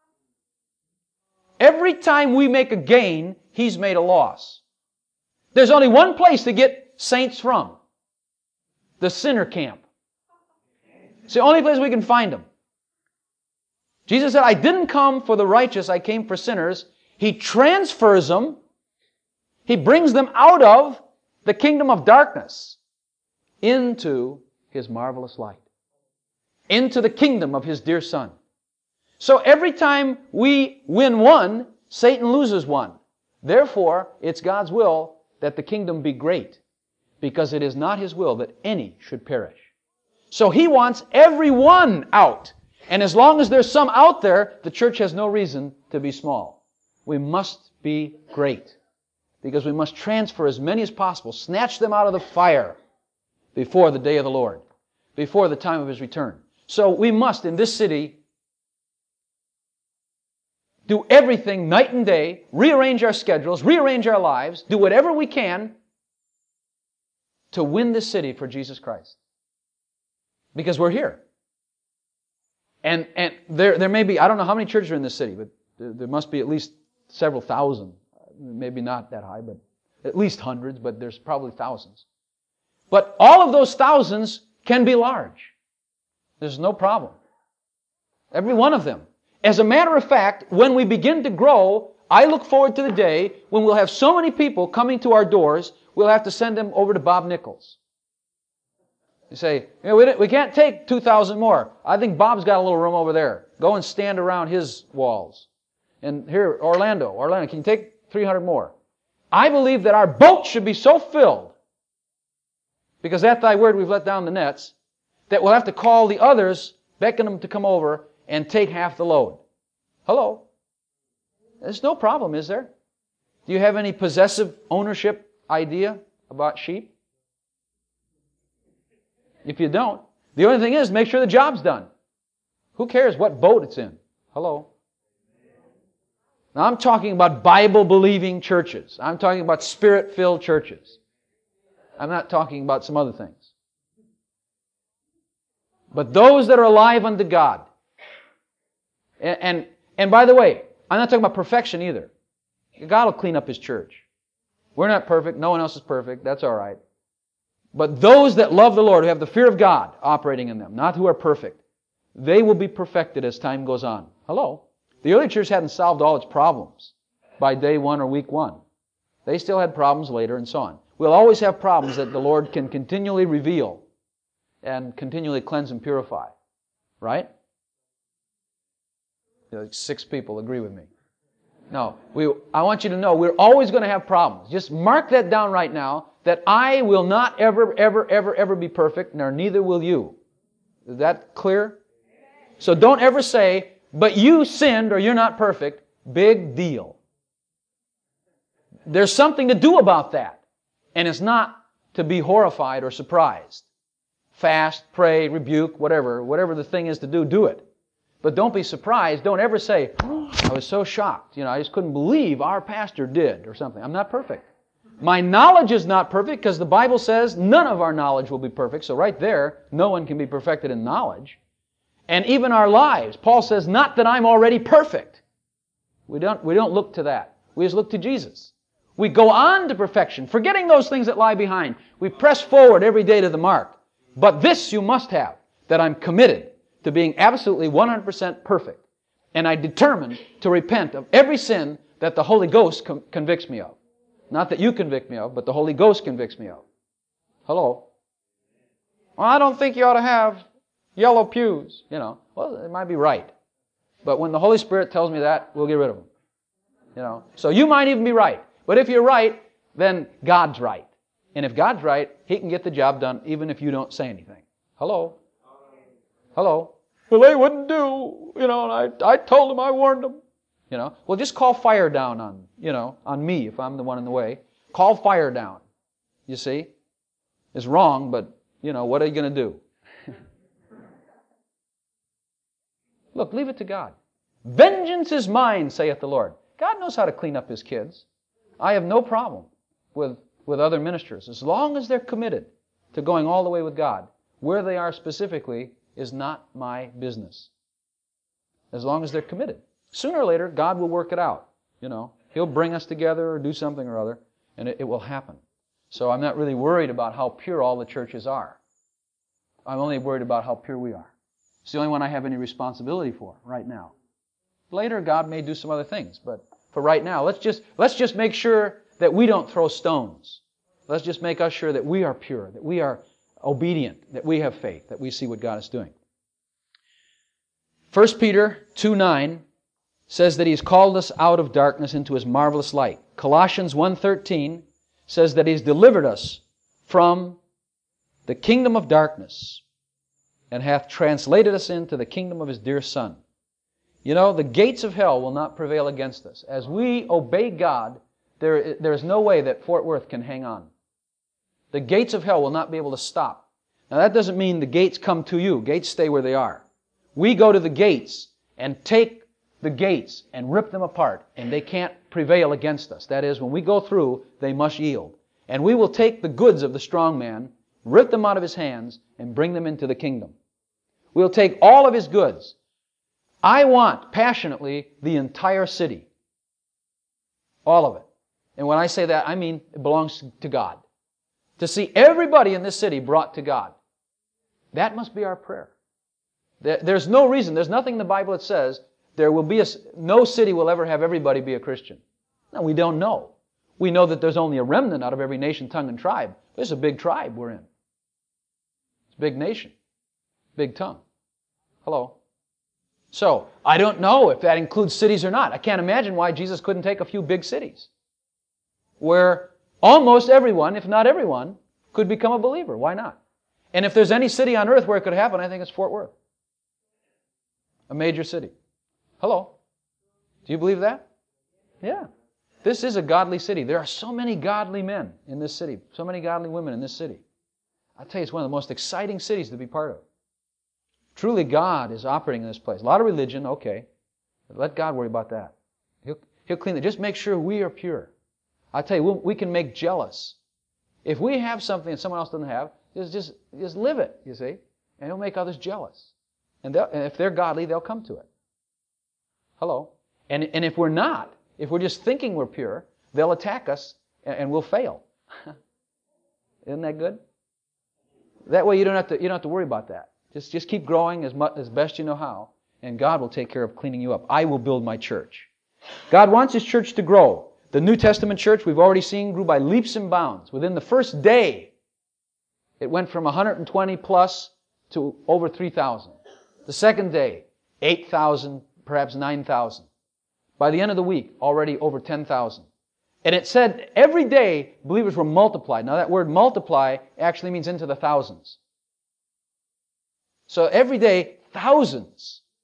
Every time we make a gain, he's made a loss. There's only one place to get saints from. The sinner camp. It's the only place we can find them. Jesus said, I didn't come for the righteous, I came for sinners. He transfers them. He brings them out of the kingdom of darkness into His marvelous light. Into the kingdom of His dear Son. So every time we win one, Satan loses one. Therefore, it's God's will that the kingdom be great, because it is not His will that any should perish. So He wants everyone out. And as long as there's some out there, the church has no reason to be small. We must be great, because we must transfer as many as possible, snatch them out of the fire before the day of the Lord, before the time of His return. So we must, in this city, do everything night and day, rearrange our schedules, rearrange our lives, do whatever we can to win this city for Jesus Christ. Because we're here. And and there there may be, I don't know how many churches are in this city, but there, there must be at least several thousand. Maybe not that high, but at least hundreds, but there's probably thousands. But all of those thousands can be large. There's no problem. Every one of them. As a matter of fact, when we begin to grow, I look forward to the day when we'll have so many people coming to our doors, we'll have to send them over to Bob Nichols. You say, you know, we, we can't take two thousand more. I think Bob's got a little room over there. Go and stand around his walls. And here, Orlando, Orlando, can you take three hundred more? I believe that our boat should be so filled, because at Thy word we've let down the nets, that we'll have to call the others, beckon them to come over, and take half the load. Hello? There's no problem, is there? Do you have any possessive ownership idea about sheep? If you don't, the only thing is make sure the job's done. Who cares what boat it's in? Hello? Now I'm talking about Bible-believing churches. I'm talking about Spirit-filled churches. I'm not talking about some other things. But those that are alive unto God. And, and, and by the way, I'm not talking about perfection either. God will clean up His church. We're not perfect. No one else is perfect. That's all right. But those that love the Lord, who have the fear of God operating in them, not who are perfect, they will be perfected as time goes on. Hello? The early church hadn't solved all its problems by day one or week one. They still had problems later and so on. We'll always have problems that the Lord can continually reveal and continually cleanse and purify. Right? Six people agree with me. No, we, I want you to know we're always going to have problems. Just mark that down right now, that I will not ever, ever, ever, ever be perfect, nor neither will you. Is that clear? So don't ever say, but you sinned or you're not perfect. Big deal. There's something to do about that. And it's not to be horrified or surprised. Fast, pray, rebuke, whatever. Whatever the thing is to do, do it. But don't be surprised. Don't ever say, oh, I was so shocked. You know, I just couldn't believe our pastor did or something. I'm not perfect. My knowledge is not perfect because the Bible says none of our knowledge will be perfect. So right there, no one can be perfected in knowledge. And even our lives, Paul says, not that I'm already perfect. We don't, we don't look to that. We just look to Jesus. We go on to perfection, forgetting those things that lie behind. We press forward every day to the mark. But this you must have, that I'm committed to being absolutely one hundred percent perfect. And I determine to repent of every sin that the Holy Ghost com- convicts me of. Not that you convict me of, but the Holy Ghost convicts me of. Hello? Well, I don't think you ought to have yellow pews. You know, well, it might be right. But when the Holy Spirit tells me that, we'll get rid of them. You know, so you might even be right. But if you're right, then God's right. And if God's right, He can get the job done even if you don't say anything. Hello? Hello? Well, they wouldn't do, you know, and I, I told them, I warned them. You know, well, just call fire down on, you know, on me if I'm the one in the way. Call fire down. You see? It's wrong, but, you know, what are you going to do? Look, leave it to God. Vengeance is mine, saith the Lord. God knows how to clean up His kids. I have no problem with, with other ministers as long as they're committed to going all the way with God. Where they are specifically is not my business. As long as they're committed. Sooner or later, God will work it out. You know, He'll bring us together or do something or other, and it, it will happen. So I'm not really worried about how pure all the churches are. I'm only worried about how pure we are. It's the only one I have any responsibility for right now. Later, God may do some other things, but for right now, let's just let's just make sure that we don't throw stones. Let's just make us sure that we are pure, that we are obedient, that we have faith, that we see what God is doing. First Peter two nine says that He's called us out of darkness into His marvelous light. Colossians one thirteen says that He's delivered us from the kingdom of darkness and hath translated us into the kingdom of His dear Son. You know, the gates of hell will not prevail against us. As we obey God, there, there is no way that Fort Worth can hang on. The gates of hell will not be able to stop. Now that doesn't mean the gates come to you. Gates stay where they are. We go to the gates and take the gates and rip them apart, and they can't prevail against us. That is, when we go through, they must yield. And we will take the goods of the strong man, rip them out of his hands, and bring them into the kingdom. We'll take all of his goods. I want, passionately, the entire city. All of it. And when I say that, I mean it belongs to God. To see everybody in this city brought to God. That must be our prayer. There's no reason, there's nothing in the Bible that says there will be a, no city will ever have everybody be a Christian. No, we don't know. We know that there's only a remnant out of every nation, tongue, and tribe. This is a big tribe we're in. It's a big nation. Big tongue. Hello. So, I don't know if that includes cities or not. I can't imagine why Jesus couldn't take a few big cities where almost everyone, if not everyone, could become a believer. Why not? And if there's any city on earth where it could happen, I think it's Fort Worth. A major city. Hello. Do you believe that? Yeah. This is a godly city. There are so many godly men in this city. So many godly women in this city. I tell you, it's one of the most exciting cities to be part of. Truly, God is operating in this place. A lot of religion, okay. But let God worry about that. He'll, he'll clean it. Just make sure we are pure. I tell you, we'll, we can make jealous. If we have something that someone else doesn't have, just, just, just live it, you see. And it'll make others jealous. And, and if they're godly, they'll come to it. Hello. And, and if we're not, if we're just thinking we're pure, they'll attack us and, and we'll fail. Isn't that good? That way you don't have to, you don't have to worry about that. Just, just keep growing as much, as best you know how, and God will take care of cleaning you up. I will build my church. God wants His church to grow. The New Testament church, we've already seen, grew by leaps and bounds. Within the first day, it went from one hundred twenty plus to over three thousand. The second day, eight thousand, perhaps nine thousand. By the end of the week, already over ten thousand. And it said every day, believers were multiplied. Now that word multiply actually means into the thousands. So every day, thousands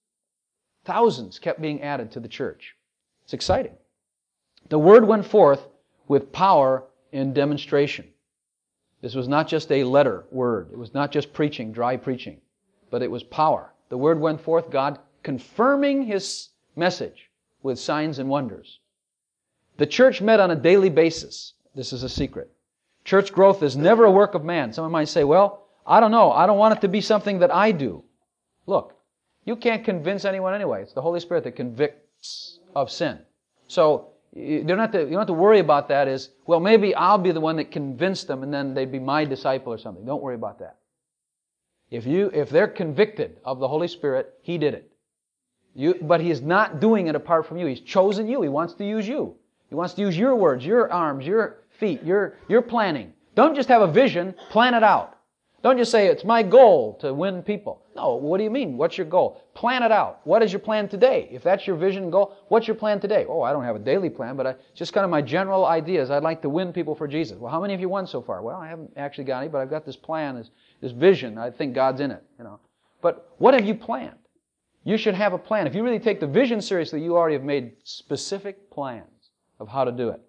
Thousands kept being added to the church. It's exciting. The word went forth with power in demonstration. This was not just a letter word. It was not just preaching, dry preaching, but it was power. The word went forth, God confirming His message with signs and wonders. The church met on a daily basis. This is a secret. Church growth is never a work of man. Someone might say, well, I don't know. I don't want it to be something that I do. Look, you can't convince anyone anyway. It's the Holy Spirit that convicts of sin. So you don't have to, you don't have to worry about that as, well, maybe I'll be the one that convinced them and then they'd be my disciple or something. Don't worry about that. If you, if they're convicted of the Holy Spirit, He did it. You, but He is not doing it apart from you. He's chosen you. He wants to use you. He wants to use your words, your arms, your feet, your, your planning. Don't just have a vision, plan it out. Don't just say, it's my goal to win people. No, what do you mean? What's your goal? Plan it out. What is your plan today? If that's your vision and goal, what's your plan today? Oh, I don't have a daily plan, but I, just kind of my general ideas. I'd like to win people for Jesus. Well, how many of you won so far? Well, I haven't actually got any, but I've got this plan, this, this vision. I think God's in it, you know. But what have you planned? You should have a plan. If you really take the vision seriously, you already have made specific plans of how to do it.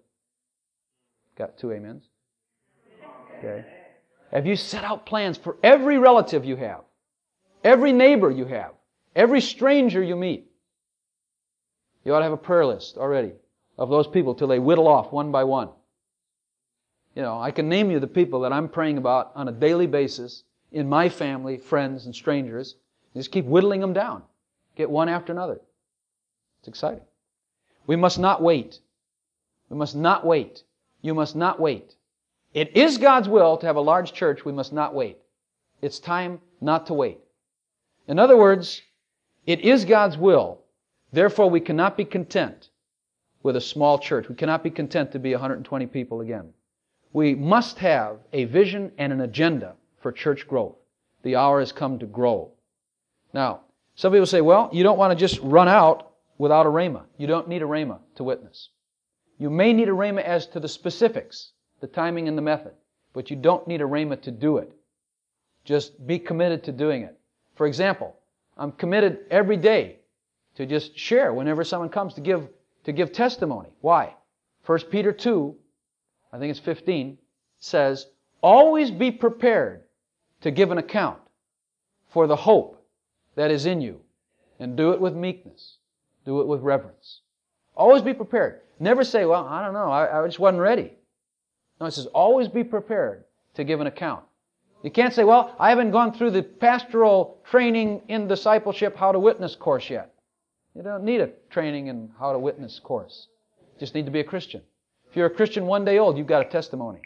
Got two amens? Okay. Have you set out plans for every relative you have, every neighbor you have, every stranger you meet? You ought to have a prayer list already of those people till they whittle off one by one. You know, I can name you the people that I'm praying about on a daily basis in my family, friends, and strangers. You just keep whittling them down. Get one after another. It's exciting. We must not wait. We must not wait. You must not wait. It is God's will to have a large church. We must not wait. It's time not to wait. In other words, it is God's will. Therefore, we cannot be content with a small church. We cannot be content to be one hundred twenty people again. We must have a vision and an agenda for church growth. The hour has come to grow. Now, some people say, well, you don't want to just run out without a rhema. You don't need a rhema to witness. You may need a rhema as to the specifics, the timing and the method, but you don't need a rhema to do it. Just be committed to doing it. For example, I'm committed every day to just share whenever someone comes to give to give testimony. Why? First Peter two, I think it's fifteen, says, always be prepared to give an account for the hope that is in you, and do it with meekness. Do it with reverence. Always be prepared. Never say, well, I don't know, I, I just wasn't ready. No, it says, always be prepared to give an account. You can't say, well, I haven't gone through the pastoral training in discipleship how to witness course yet. You don't need a training in how to witness course. You just need to be a Christian. If you're a Christian one day old, you've got a testimony.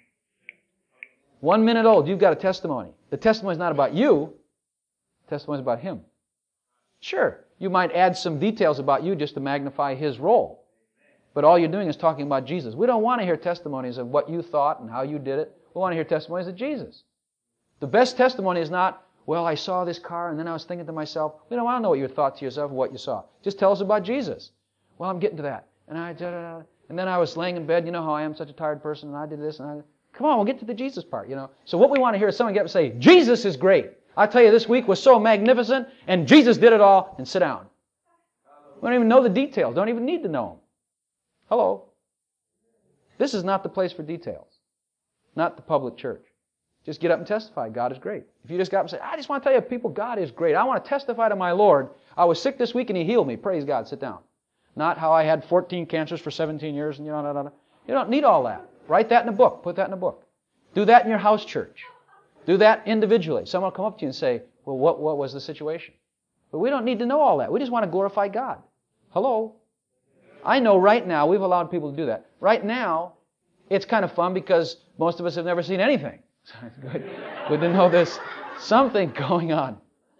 One minute old, you've got a testimony. The testimony is not about you. The testimony is about Him. Sure, you might add some details about you just to magnify His role. But all you're doing is talking about Jesus. We don't want to hear testimonies of what you thought and how you did it. We want to hear testimonies of Jesus. The best testimony is not, well, I saw this car and then I was thinking to myself. We don't want to know what you thought to yourself and what you saw. Just tell us about Jesus. Well, I'm getting to that. And I da, da, da. And then I was laying in bed. You know how I am, such a tired person, and I did this and I. Come on, we'll get to the Jesus part, you know. So what we want to hear is someone get up and say, Jesus is great. I tell you, this week was so magnificent, and Jesus did it all, and sit down. We don't even know the details. Don't even need to know them. Hello. This is not the place for details. Not the public church. Just get up and testify. God is great. If you just got up and say, I just want to tell you, people, God is great. I want to testify to my Lord. I was sick this week and He healed me. Praise God. Sit down. Not how I had fourteen cancers for seventeen years. And you, know, no, no, no. You don't need all that. Write that in a book. Put that in a book. Do that in your house church. Do that individually. Someone will come up to you and say, well, what, what was the situation? But we don't need to know all that. We just want to glorify God. Hello? I know right now, we've allowed people to do that. Right now, it's kind of fun because most of us have never seen anything. So it's good. Good to know there's something going on.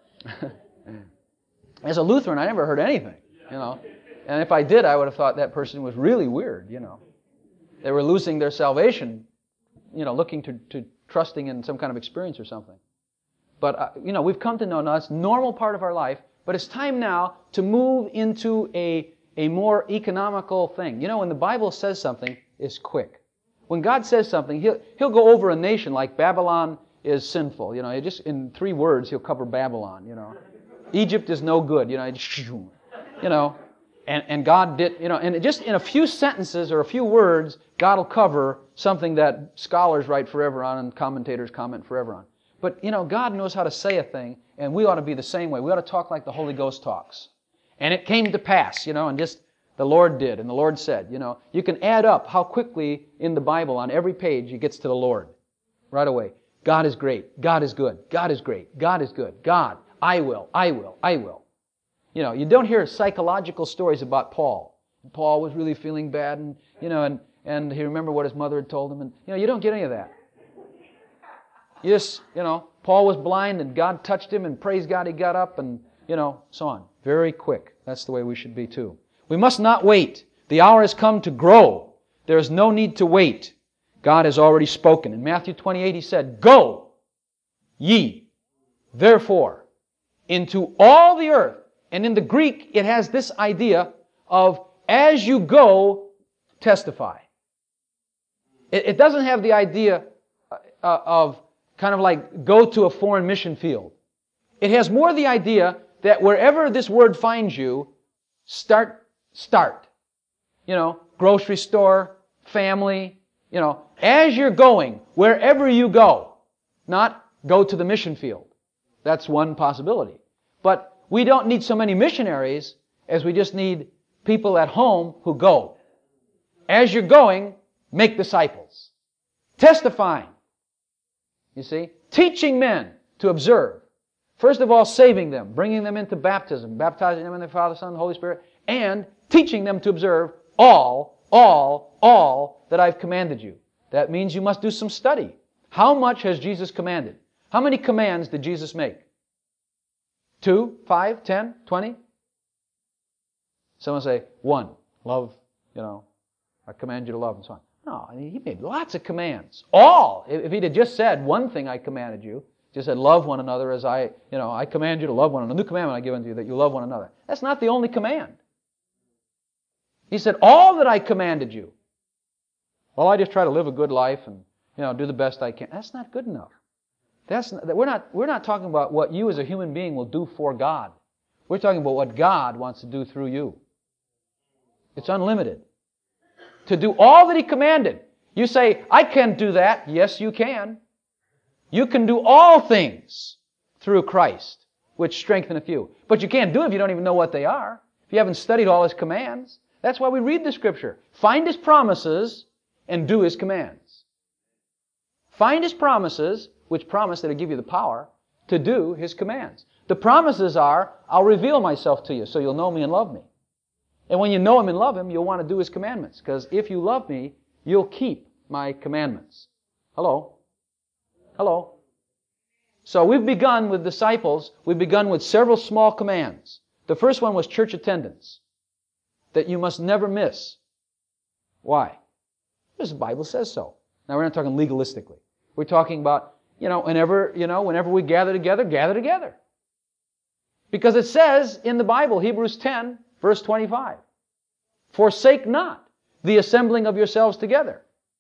As a Lutheran, I never heard anything, you know. And if I did, I would have thought that person was really weird, you know. They were losing their salvation, you know, looking to, to trusting in some kind of experience or something. But, uh, you know, we've come to know now it's a normal part of our life, but it's time now to move into a, a more economical thing. You know, when the Bible says something, it's quick. When God says something, He'll, he'll go over a nation like Babylon is sinful. You know, just in three words, He'll cover Babylon, you know. Egypt is no good, you know. You know, and, and God did, you know, and just in a few sentences or a few words, God will cover something that scholars write forever on and commentators comment forever on. But, you know, God knows how to say a thing, and we ought to be the same way. We ought to talk like the Holy Ghost talks. And it came to pass, you know, and just the Lord did, and the Lord said, you know. You can add up how quickly in the Bible, on every page, it gets to the Lord. Right away. God is great. God is good. God is great. God is good. God, I will, I will, I will. You know, you don't hear psychological stories about Paul. Paul was really feeling bad, and, you know, and, and he remembered what his mother had told him, and, you know, you don't get any of that. You just, you know, Paul was blind, and God touched him, and praise God, he got up, and, you know, so on. Very quick. That's the way we should be too. We must not wait. The hour has come to grow. There is no need to wait. God has already spoken. In Matthew twenty-eight, He said, "Go, ye, therefore, into all the earth." And in the Greek, it has this idea of, as you go, testify. It, it doesn't have the idea uh, of kind of like go to a foreign mission field. It has more the idea that wherever this word finds you, start, start. You know, grocery store, family, you know, as you're going, wherever you go, not go to the mission field. That's one possibility. But we don't need so many missionaries as we just need people at home who go. As you're going, make disciples. Testifying. You see? Teaching men to observe. First of all, saving them, bringing them into baptism, baptizing them in the Father, Son, and Holy Spirit, and teaching them to observe all, all, all that I've commanded you. That means you must do some study. How much has Jesus commanded? How many commands did Jesus make? Two, five, ten, twenty? Someone say, one. Love, you know, I command you to love, and so on. No, I mean, He made lots of commands. All. If He'd have just said one thing I commanded you, just said love one another as I, you know, I command you to love one another. A new commandment I give unto you, that you love one another. That's not the only command. He said, all that I commanded you. Well, I just try to live a good life and, you know, do the best I can. That's not good enough. That's not, we're not, we're not talking about what you as a human being will do for God. We're talking about what God wants to do through you. It's unlimited. To do all that He commanded. You say, I can't do that. Yes, you can. You can do all things through Christ, which strengtheneth you. But you can't do it if you don't even know what they are. If you haven't studied all His commands. That's why we read the Scripture. Find His promises and do His commands. Find His promises, which promise that He'll give you the power to do His commands. The promises are, I'll reveal myself to you so you'll know me and love me. And when you know Him and love Him, you'll want to do His commandments. Because if you love me, you'll keep my commandments. Hello? Hello? So we've begun with disciples. We've begun with several small commands. The first one was church attendance. That you must never miss. Why? Because the Bible says so. Now we're not talking legalistically. We're talking about, you know, whenever, you know, whenever we gather together, gather together. Because it says in the Bible, Hebrews ten, verse twenty-five, forsake not the assembling of yourselves together.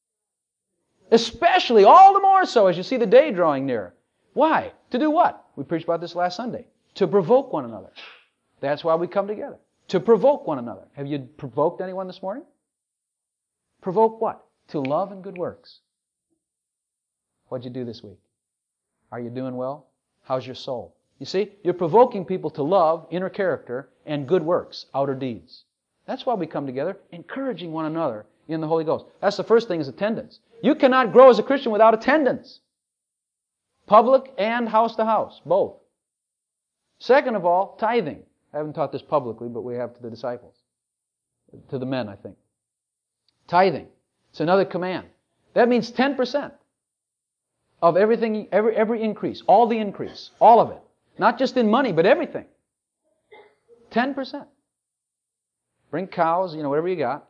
Especially, all the more so, as you see the day drawing near. Why? To do what? We preached about this last Sunday. To provoke one another. That's why we come together. To provoke one another. Have you provoked anyone this morning? Provoke what? To love and good works. What'd you do this week? Are you doing well? How's your soul? You see, you're provoking people to love, inner character, and good works, outer deeds. That's why we come together, encouraging one another in the Holy Ghost. That's the first thing, is attendance. You cannot grow as a Christian without attendance. Public and house to house, both. Second of all, tithing. I haven't taught this publicly, but we have to the disciples. To the men, I think. Tithing. It's another command. That means ten percent of everything, every, every increase, all the increase, all of it. Not just in money, but everything. ten percent. Bring cows, you know, whatever you got.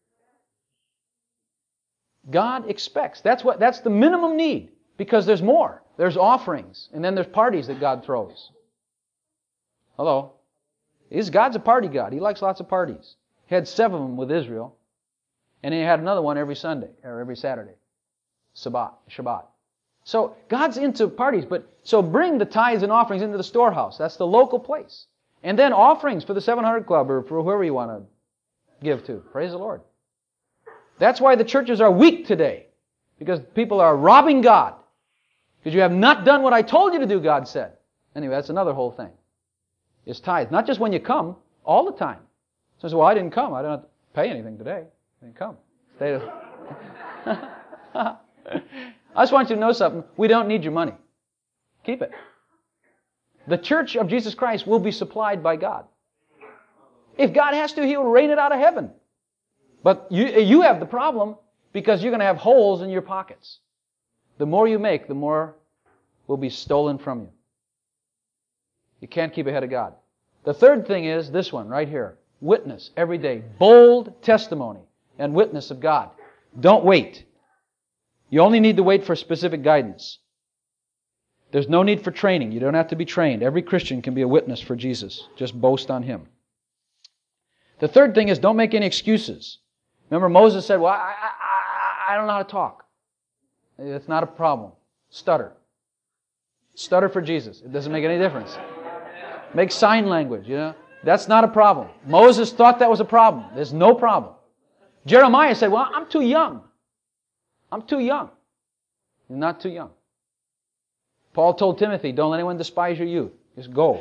God expects. That's what, that's the minimum need. Because there's more. There's offerings. And then there's parties that God throws. Hello? He's, God's a party God. He likes lots of parties. He had seven of them with Israel. And he had another one every Sunday, or every Saturday. Sabbath, Shabbat. So God's into parties, but so bring the tithes and offerings into the storehouse. That's the local place. And then offerings for the seven hundred Club or for whoever you want to give to. Praise the Lord. That's why the churches are weak today. Because people are robbing God. Because you have not done what I told you to do, God said. Anyway, that's another whole thing. It's tithe. Not just when you come, all the time. So, well, I didn't come. I didn't have to pay anything today. I didn't come. Stay. I just want you to know something. We don't need your money. Keep it. The church of Jesus Christ will be supplied by God. If God has to, He'll rain it out of heaven. But you, you have the problem because you're going to have holes in your pockets. The more you make, the more will be stolen from you. You can't keep ahead of God. The third thing is this one right here. Witness every day. Bold testimony and witness of God. Don't wait. You only need to wait for specific guidance. There's no need for training. You don't have to be trained. Every Christian can be a witness for Jesus. Just boast on Him. The third thing is don't make any excuses. Remember Moses said, well, I, I, I don't know how to talk. It's not a problem. Stutter. Stutter for Jesus. It doesn't make any difference. Make sign language, you know. That's not a problem. Moses thought that was a problem. There's no problem. Jeremiah said, well, I'm too young. I'm too young. You're not too young. Paul told Timothy, don't let anyone despise your youth. Just go.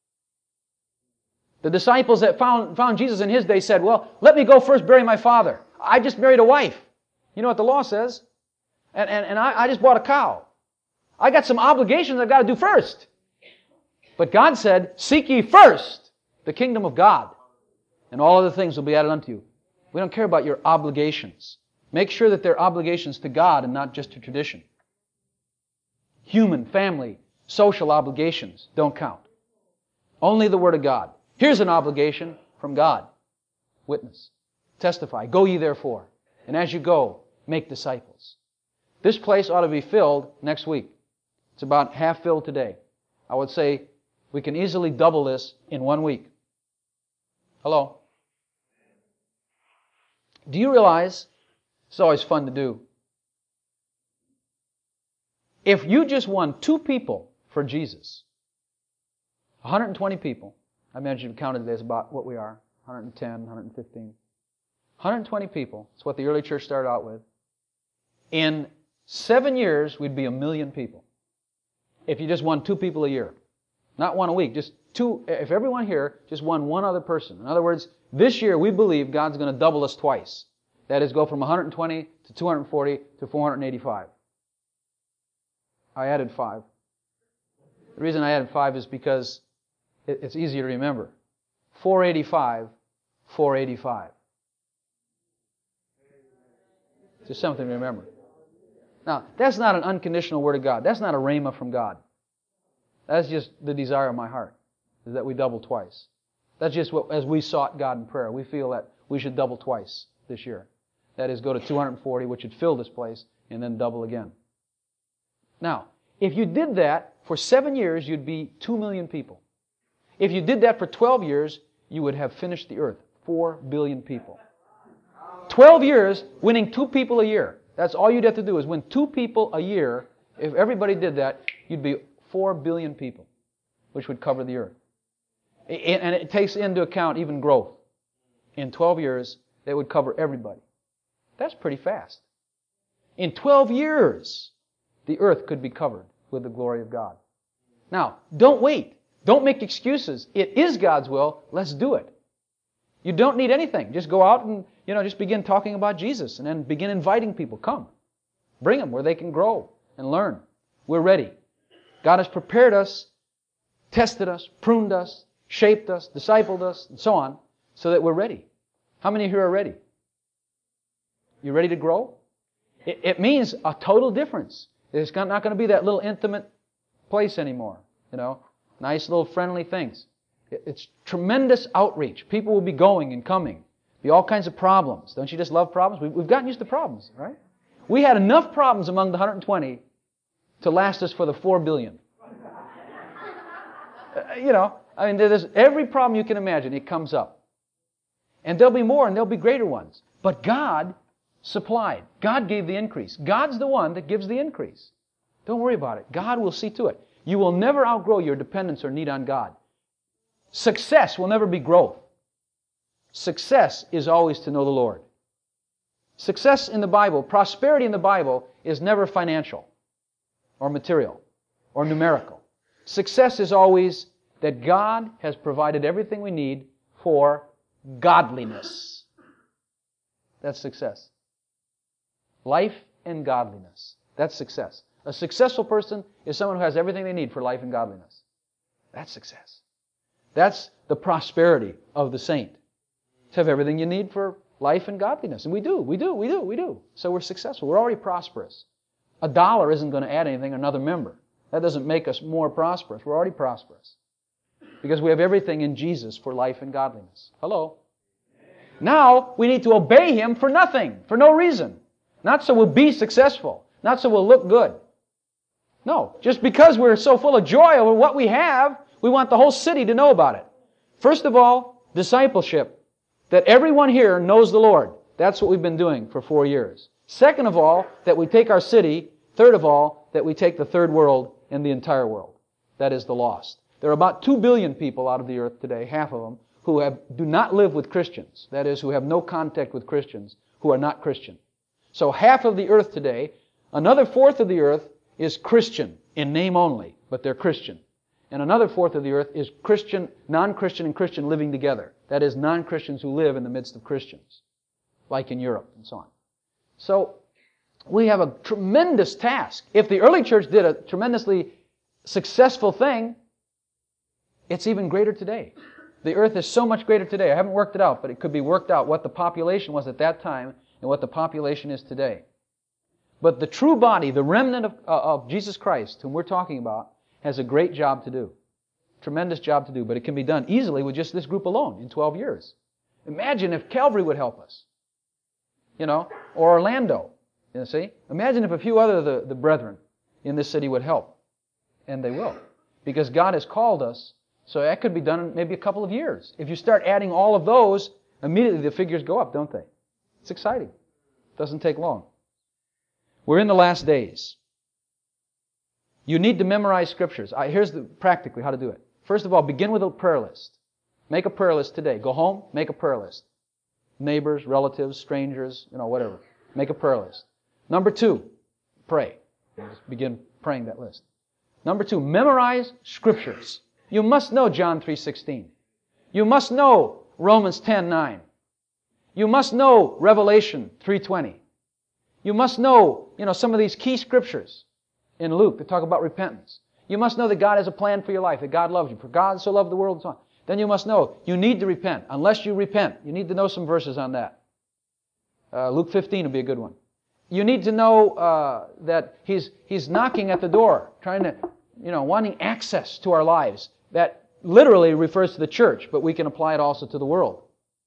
The disciples that found, found Jesus in His day said, well, let me go first bury my father. I just married a wife. You know what the law says? And, and, and I, I just bought a cow. I got some obligations I've got to do first. But God said, seek ye first the kingdom of God, and all other things will be added unto you. We don't care about your obligations. Make sure that they're obligations to God and not just to tradition. Human, family, social obligations don't count. Only the Word of God. Here's an obligation from God. Witness. Testify. Go ye therefore. And as you go, make disciples. This place ought to be filled next week. It's about half filled today. I would say we can easily double this in one week. Hello? Do you realize, it's always fun to do, if you just won two people for Jesus, one hundred twenty people, I imagine you've counted this about what we are, one hundred ten, one hundred fifteen, one hundred twenty people, that's what the early church started out with. In seven years, we'd be a million people. If you just won two people a year. Not one a week, just two. If everyone here just won one other person. In other words, this year we believe God's going to double us twice. That is, go from one hundred twenty to two hundred forty to four hundred eighty-five. I added five. The reason I added five is because it's easier to remember. four eighty-five, four eighty-five. Just something to remember. Now, that's not an unconditional word of God. That's not a rhema from God. That's just the desire of my heart, is that we double twice. That's just what, as we sought God in prayer, we feel that we should double twice this year. That is, go to two hundred forty, which would fill this place, and then double again. Now, if you did that for seven years, you'd be two million people. If you did that for twelve years, you would have finished the earth. Four billion people. Twelve years, winning two people a year. That's all you'd have to do is win two people a year. If everybody did that, you'd be four billion people, which would cover the earth. And it takes into account even growth. In twelve years, they would cover everybody. That's pretty fast. In twelve years, the earth could be covered with the glory of God. Now, don't wait. Don't make excuses. It is God's will. Let's do it. You don't need anything. Just go out and, you know, just begin talking about Jesus and then begin inviting people. Come. Bring them where they can grow and learn. We're ready. God has prepared us, tested us, pruned us, shaped us, discipled us, and so on, so that we're ready. How many here are ready? You ready to grow? It, it means a total difference. It's not going to be that little intimate place anymore. You know, nice little friendly things. It, it's tremendous outreach. People will be going and coming. Be all kinds of problems. Don't you just love problems? We, we've gotten used to problems, right? We had enough problems among the one hundred twenty to last us for the four billion. uh, you know, I mean, there's every problem you can imagine, it comes up. And there'll be more and there'll be greater ones. But God supplied. God gave the increase. God's the one that gives the increase. Don't worry about it. God will see to it. You will never outgrow your dependence or need on God. Success will never be growth. Success is always to know the Lord. Success in the Bible, prosperity in the Bible, is never financial or material or numerical. Success is always that God has provided everything we need for godliness. That's success. Life and godliness. That's success. A successful person is someone who has everything they need for life and godliness. That's success. That's the prosperity of the saint. To have everything you need for life and godliness. And we do, we do, we do, we do. So we're successful. We're already prosperous. A dollar isn't going to add anything, another member. That doesn't make us more prosperous. We're already prosperous. Because we have everything in Jesus for life and godliness. Hello? Now, we need to obey Him for nothing, for no reason. Not so we'll be successful. Not so we'll look good. No, just because we're so full of joy over what we have, we want the whole city to know about it. First of all, discipleship. That everyone here knows the Lord. That's what we've been doing for four years. Second of all, that we take our city. Third of all, that we take the third world and the entire world. That is the lost. There are about two billion people out of the earth today, half of them, who have, do not live with Christians. That is, who have no contact with Christians, who are not Christian. So half of the earth today, another fourth of the earth is Christian, in name only, but they're Christian. And another fourth of the earth is Christian, non-Christian and Christian living together. That is, non-Christians who live in the midst of Christians, like in Europe and so on. So, we have a tremendous task. If the early church did a tremendously successful thing, it's even greater today. The earth is so much greater today. I haven't worked it out, but it could be worked out what the population was at that time and what the population is today. But the true body, the remnant of, uh, of Jesus Christ, whom we're talking about, has a great job to do. Tremendous job to do, but it can be done easily with just this group alone in twelve years. Imagine if Calvary would help us. You know, or Orlando. You see? Imagine if a few other of the, the brethren in this city would help. And they will. Because God has called us, so that could be done in maybe a couple of years. If you start adding all of those, immediately the figures go up, don't they? It's exciting. It doesn't take long. We're in the last days. You need to memorize scriptures. I, here's the, practically how to do it. First of all, begin with a prayer list. Make a prayer list today. Go home, make a prayer list. Neighbors, relatives, strangers, you know, whatever. Make a prayer list. Number two, pray. Just begin praying that list. Number two, memorize scriptures. You must know John three sixteen. You must know Romans ten nine. You must know Revelation three twenty. You must know, you know, some of these key scriptures in Luke that talk about repentance. You must know that God has a plan for your life, that God loves you. For God so loved the world and so on. Then you must know you need to repent. Unless you repent, you need to know some verses on that. Uh, Luke fifteen would be a good one. You need to know uh, that He's He's knocking at the door, trying to, you know, wanting access to our lives. That literally refers to the church, but we can apply it also to the world.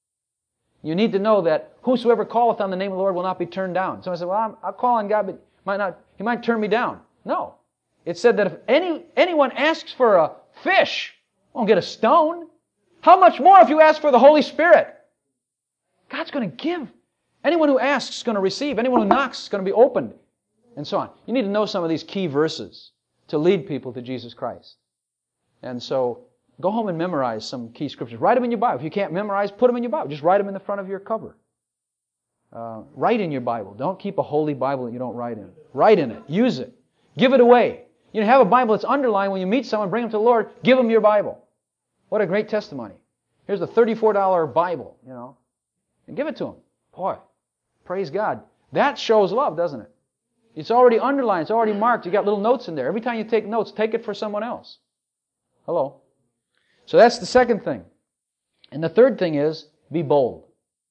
You need to know that whosoever calleth on the name of the Lord will not be turned down. Someone said, well, I'm, I'll call on God, but might not, He might turn me down. No. It said that if any anyone asks for a fish, won't get a stone. How much more if you ask for the Holy Spirit? God's going to give. Anyone who asks is going to receive. Anyone who knocks is going to be opened. And so on. You need to know some of these key verses to lead people to Jesus Christ. And so, go home and memorize some key scriptures. Write them in your Bible. If you can't memorize, put them in your Bible. Just write them in the front of your cover. Uh, write in your Bible. Don't keep a holy Bible that you don't write in. Write in it. Use it. Give it away. You have a Bible that's underlined. When you meet someone, bring them to the Lord, give them your Bible. What a great testimony. Here's a thirty-four dollar Bible, you know, and give it to them. Boy, praise God. That shows love, doesn't it? It's already underlined. It's already marked. You got little notes in there. Every time you take notes, take it for someone else. Hello? So that's the second thing. And the third thing is, be bold.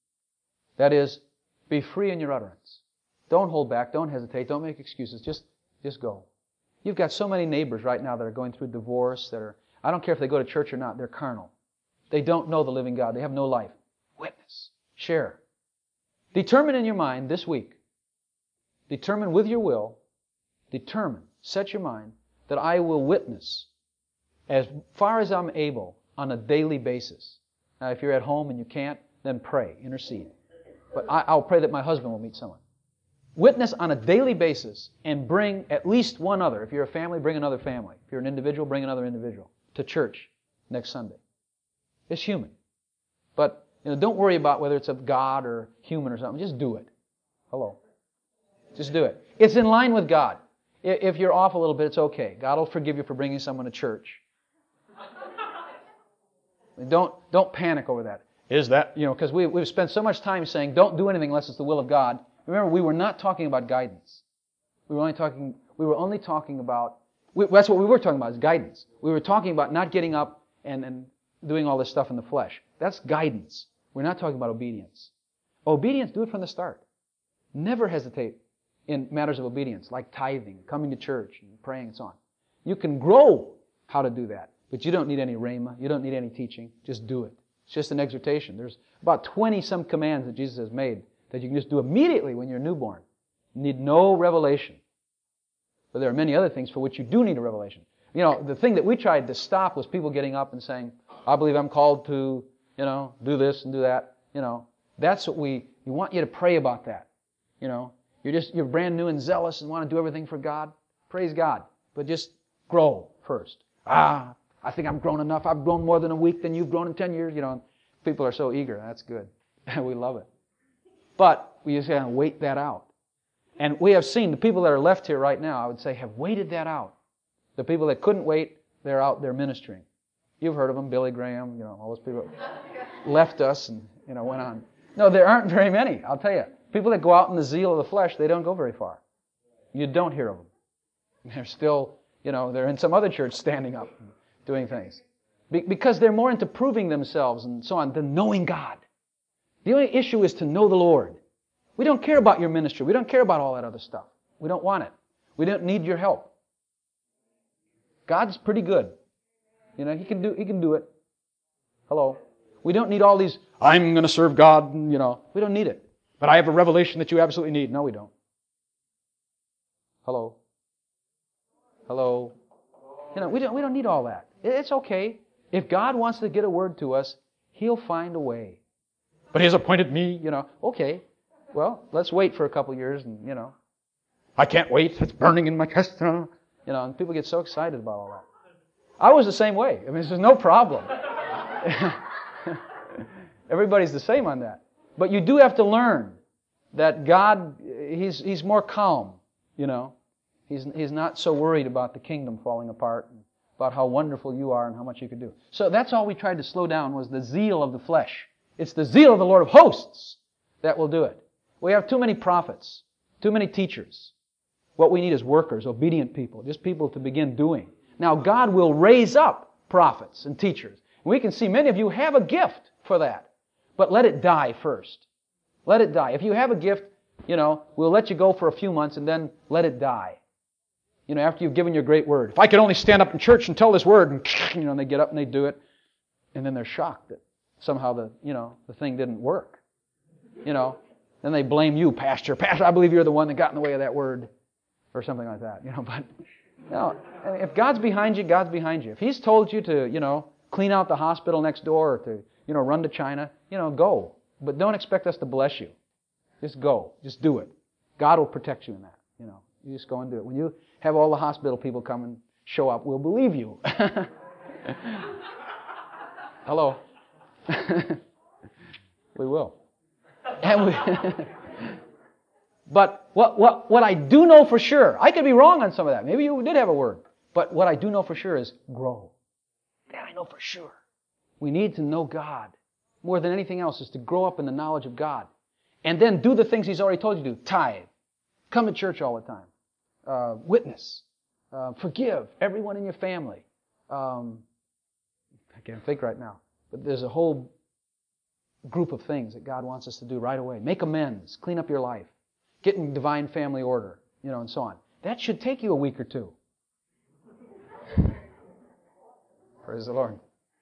That is, be free in your utterance. Don't hold back. Don't hesitate. Don't make excuses. Just, just go. You've got so many neighbors right now that are going through divorce, that are, I don't care if they go to church or not, they're carnal. They don't know the living God. They have no life. Witness. Share. Determine in your mind this week, determine with your will, determine, set your mind, that I will witness as far as I'm able on a daily basis. Now, if you're at home and you can't, then pray, intercede. But I, I'll pray that my husband will meet someone. Witness on a daily basis and bring at least one other. If you're a family, bring another family. If you're an individual, bring another individual to church next Sunday. It's human. But you know, don't worry about whether it's of God or human or something. Just do it. Hello. Just do it. It's in line with God. If you're off a little bit, it's okay. God will forgive you for bringing someone to church. Don't don't panic over that. Is that, you know, because we, we've spent so much time saying don't do anything unless it's the will of God. Remember, we were not talking about guidance. We were only talking, we were only talking about, we, that's what we were talking about, is guidance. We were talking about not getting up and, and doing all this stuff in the flesh. That's guidance. We're not talking about obedience. Obedience, do it from the start. Never hesitate in matters of obedience, like tithing, coming to church, and praying, and so on. You can grow how to do that, but you don't need any rhema. You don't need any teaching. Just do it. It's just an exhortation. There's about twenty-some commands that Jesus has made that you can just do immediately when you're a newborn. You need no revelation. But there are many other things for which you do need a revelation. You know, the thing that we tried to stop was people getting up and saying, I believe I'm called to, you know, do this and do that. You know, that's what we, we want you to pray about that. You know, you're just, you're brand new and zealous and want to do everything for God. Praise God. But just grow first. Ah, I think I'm grown enough. I've grown more than a week than you've grown in ten years. You know, people are so eager. That's good. We love it. But we just got to wait that out. And we have seen the people that are left here right now, I would say, have waited that out. The people that couldn't wait, they're out there ministering. You've heard of them, Billy Graham, you know, all those people left us and, you know, went on. No, there aren't very many, I'll tell you. People that go out in the zeal of the flesh, they don't go very far. You don't hear of them. They're still, you know, they're in some other church standing up and doing things. Be- because they're more into proving themselves and so on than knowing God. The only issue is to know the Lord. We don't care about your ministry. We don't care about all that other stuff. We don't want it. We don't need your help. God's pretty good. You know, He can do, He can do it. Hello. We don't need all these, I'm going to serve God, and, you know. We don't need it. But I have a revelation that you absolutely need. No, we don't. Hello. Hello. You know, we don't, we don't need all that. It's okay. If God wants to get a word to us, He'll find a way. But He has appointed me, you know. Okay. Well, let's wait for a couple years and, you know. I can't wait. It's burning in my chest. You know, and people get so excited about all that. I was the same way. I mean, there's no problem. Everybody's the same on that. But you do have to learn that God, He's He's more calm, you know. He's He's not so worried about the kingdom falling apart and about how wonderful you are and how much you can do. So that's all we tried to slow down was the zeal of the flesh. It's the zeal of the Lord of hosts that will do it. We have too many prophets, too many teachers. What we need is workers, obedient people, just people to begin doing. Now, God will raise up prophets and teachers. We can see many of you have a gift for that. But let it die first. Let it die. If you have a gift, you know, we'll let you go for a few months and then let it die. You know, after you've given your great word. If I could only stand up in church and tell this word, and, you know, and they get up and they do it, and then they're shocked that somehow the, you know, the thing didn't work. You know, then they blame you, Pastor. Pastor, I believe you're the one that got in the way of that word. Or something like that, you know, but you know, if God's behind you, God's behind you. If He's told you to, you know, clean out the hospital next door or to, you know, run to China, you know, go. But don't expect us to bless you. Just go. Just do it. God will protect you in that, you know. You just go and do it. When you have all the hospital people come and show up, we'll believe you. Hello. We will. And we... But what, what, what I do know for sure, I could be wrong on some of that. Maybe you did have a word. But what I do know for sure is grow. That I know for sure. We need to know God. More than anything else is to grow up in the knowledge of God. And then do the things He's already told you to do. Tithe. Come to church all the time. Uh, witness. Uh, forgive everyone in your family. Um, I can't think right now. But there's a whole group of things that God wants us to do right away. Make amends. Clean up your life. Get in divine family order, you know, and so on. That should take you a week or two. Praise the Lord.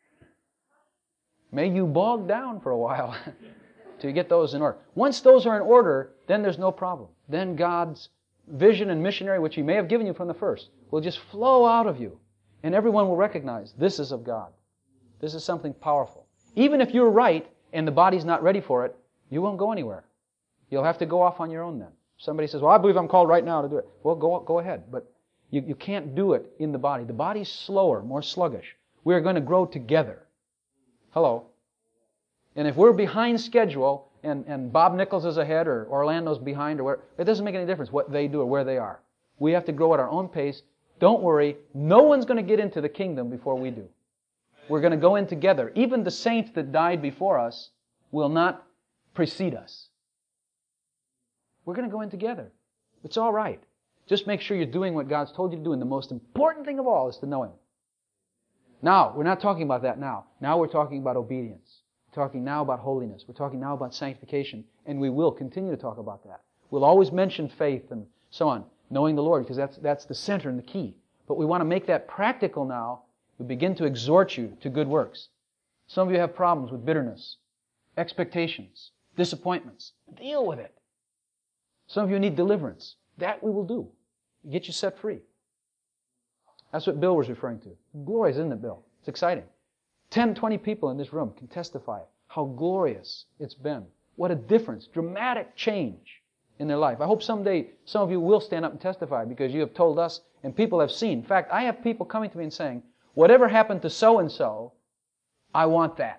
May you bog down for a while till you get those in order. Once those are in order, then there's no problem. Then God's vision and missionary, which He may have given you from the first, will just flow out of you. And everyone will recognize this is of God. This is something powerful. Even if you're right and the body's not ready for it, you won't go anywhere. You'll have to go off on your own then. Somebody says, well, I believe I'm called right now to do it. Well, go go ahead. But you, you can't do it in the body. The body's slower, more sluggish. We are going to grow together. Hello. And if we're behind schedule and, and Bob Nichols is ahead or Orlando's behind or where, it doesn't make any difference what they do or where they are. We have to grow at our own pace. Don't worry. No one's going to get into the kingdom before we do. We're going to go in together. Even the saints that died before us will not precede us. We're going to go in together. It's all right. Just make sure you're doing what God's told you to do. And the most important thing of all is to know Him. Now, we're not talking about that now. Now we're talking about obedience. We're talking now about holiness. We're talking now about sanctification. And we will continue to talk about that. We'll always mention faith and so on, knowing the Lord, because that's, that's the center and the key. But we want to make that practical now. We begin to exhort you to good works. Some of you have problems with bitterness, expectations, disappointments. Deal with it. Some of you need deliverance. That we will do. Get you set free. That's what Bill was referring to. Glorious, isn't it, Bill? It's exciting. Ten, twenty people in this room can testify how glorious it's been. What a difference, dramatic change in their life. I hope someday some of you will stand up and testify because you have told us and people have seen. In fact, I have people coming to me and saying, whatever happened to so-and-so, I want that.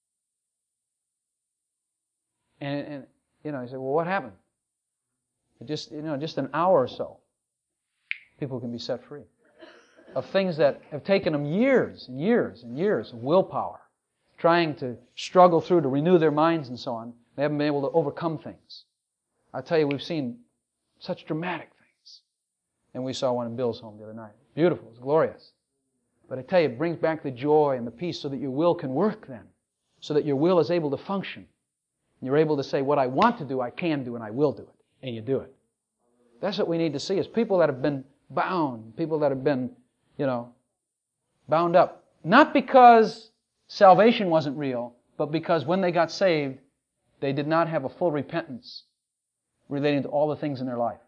And, and you know, I say, well, what happened? Just, you know, just an hour or so, people can be set free of things that have taken them years and years and years of willpower, trying to struggle through to renew their minds and so on. They haven't been able to overcome things. I tell you, we've seen such dramatic things. And we saw one in Bill's home the other night. Beautiful. It's glorious. But I tell you, it brings back the joy and the peace so that your will can work then. So that your will is able to function. And you're able to say, what I want to do, I can do, and I will do it. And you do it. That's what we need to see is people that have been bound, people that have been, you know, bound up. Not because salvation wasn't real, but because when they got saved, they did not have a full repentance relating to all the things in their life.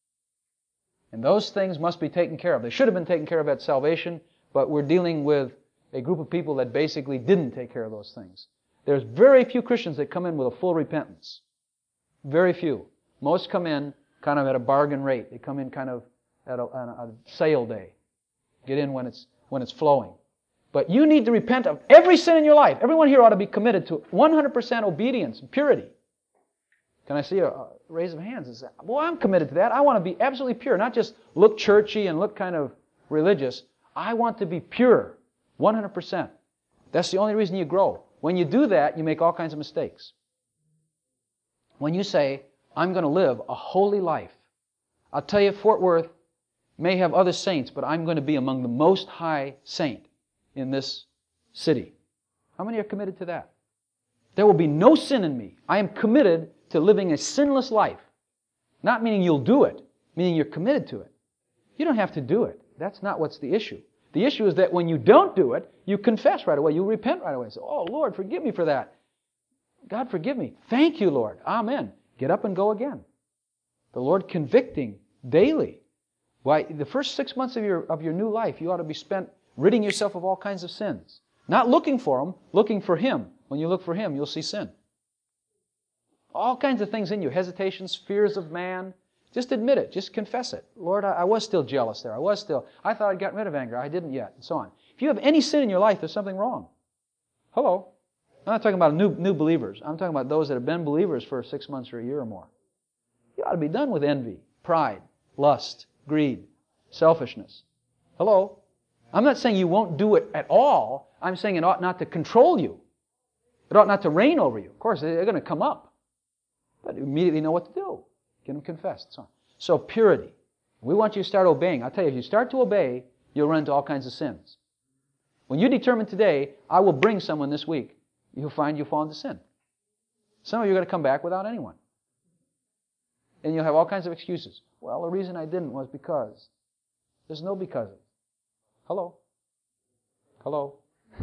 And those things must be taken care of. They should have been taken care of at salvation, but we're dealing with a group of people that basically didn't take care of those things. There's very few Christians that come in with a full repentance. Very few. Most come in kind of at a bargain rate. They come in kind of at a, on a sale day. Get in when it's when it's flowing. But you need to repent of every sin in your life. Everyone here ought to be committed to one hundred percent obedience and purity. Can I see a, a raise of hands and say, well, I'm committed to that. I want to be absolutely pure. Not just look churchy and look kind of religious. I want to be pure. one hundred percent. That's the only reason you grow. When you do that, you make all kinds of mistakes. When you say, I'm going to live a holy life. I'll tell you, Fort Worth may have other saints, but I'm going to be among the most high saint in this city. How many are committed to that? There will be no sin in me. I am committed to living a sinless life. Not meaning you'll do it, meaning you're committed to it. You don't have to do it. That's not what's the issue. The issue is that when you don't do it, you confess right away. You repent right away. Say, oh, Lord, forgive me for that. God, forgive me. Thank you, Lord. Amen. Get up and go again. The Lord convicting daily. Why, the first six months of your, of your new life, you ought to be spent ridding yourself of all kinds of sins. Not looking for them, looking for Him. When you look for Him, you'll see sin. All kinds of things in you. Hesitations, fears of man. Just admit it. Just confess it. Lord, I, I was still jealous there. I was still, I thought I'd gotten rid of anger. I didn't yet. And so on. If you have any sin in your life, there's something wrong. Hello? I'm not talking about new, new believers. I'm talking about those that have been believers for six months or a year or more. You ought to be done with envy, pride, lust, greed, selfishness. Hello? I'm not saying you won't do it at all. I'm saying it ought not to control you. It ought not to reign over you. Of course, they're going to come up. But immediately know what to do. Get them confessed. So, so purity. We want you to start obeying. I'll tell you, if you start to obey, you'll run into all kinds of sins. When you determine today, I will bring someone this week, you'll find you'll fall into sin. Some of you are going to come back without anyone. And you'll have all kinds of excuses. Well, the reason I didn't was because. There's no because. Hello? Hello?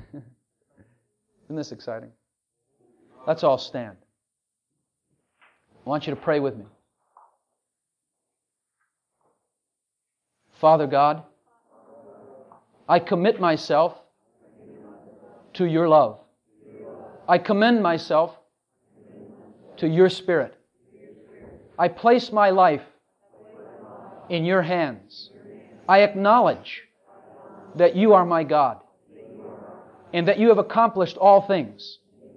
Isn't this exciting? Let's all stand. I want you to pray with me. Father God, I commit myself to your love. I commend myself to your Spirit. I place my life in your hands. I acknowledge that you are my God. and that you have accomplished all things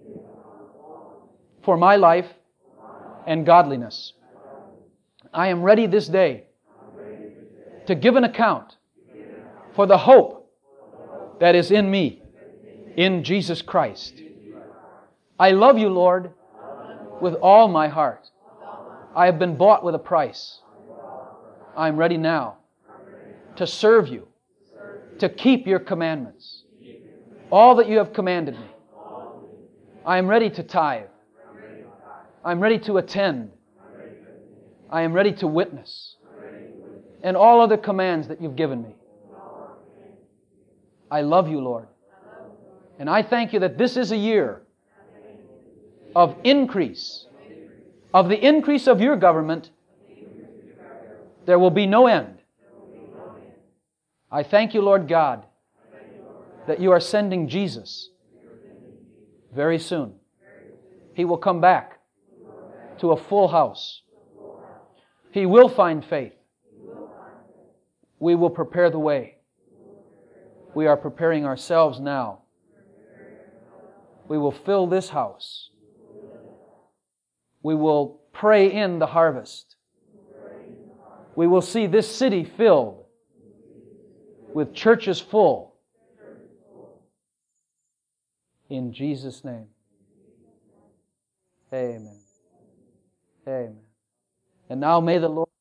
for my life and godliness. I am ready this day to give an account for the hope that is in me, in Jesus Christ. I love you, Lord, with all my heart. I have been bought with a price. I am ready now to serve you, to keep your commandments, all that you have commanded me. I am ready to tithe. I am ready to attend. I am ready to witness. And all other commands that you've given me. I love you, Lord. And I thank you that this is a year of increase. Of the increase of your government, there will be no end. I thank you, Lord God, that you are sending Jesus very soon. He will come back to a full house. He will find faith. We will prepare the way. We are preparing ourselves now. We will fill this house. We will pray in the harvest. We will see this city filled with churches full. In Jesus' name. Amen. Amen. And now may the Lord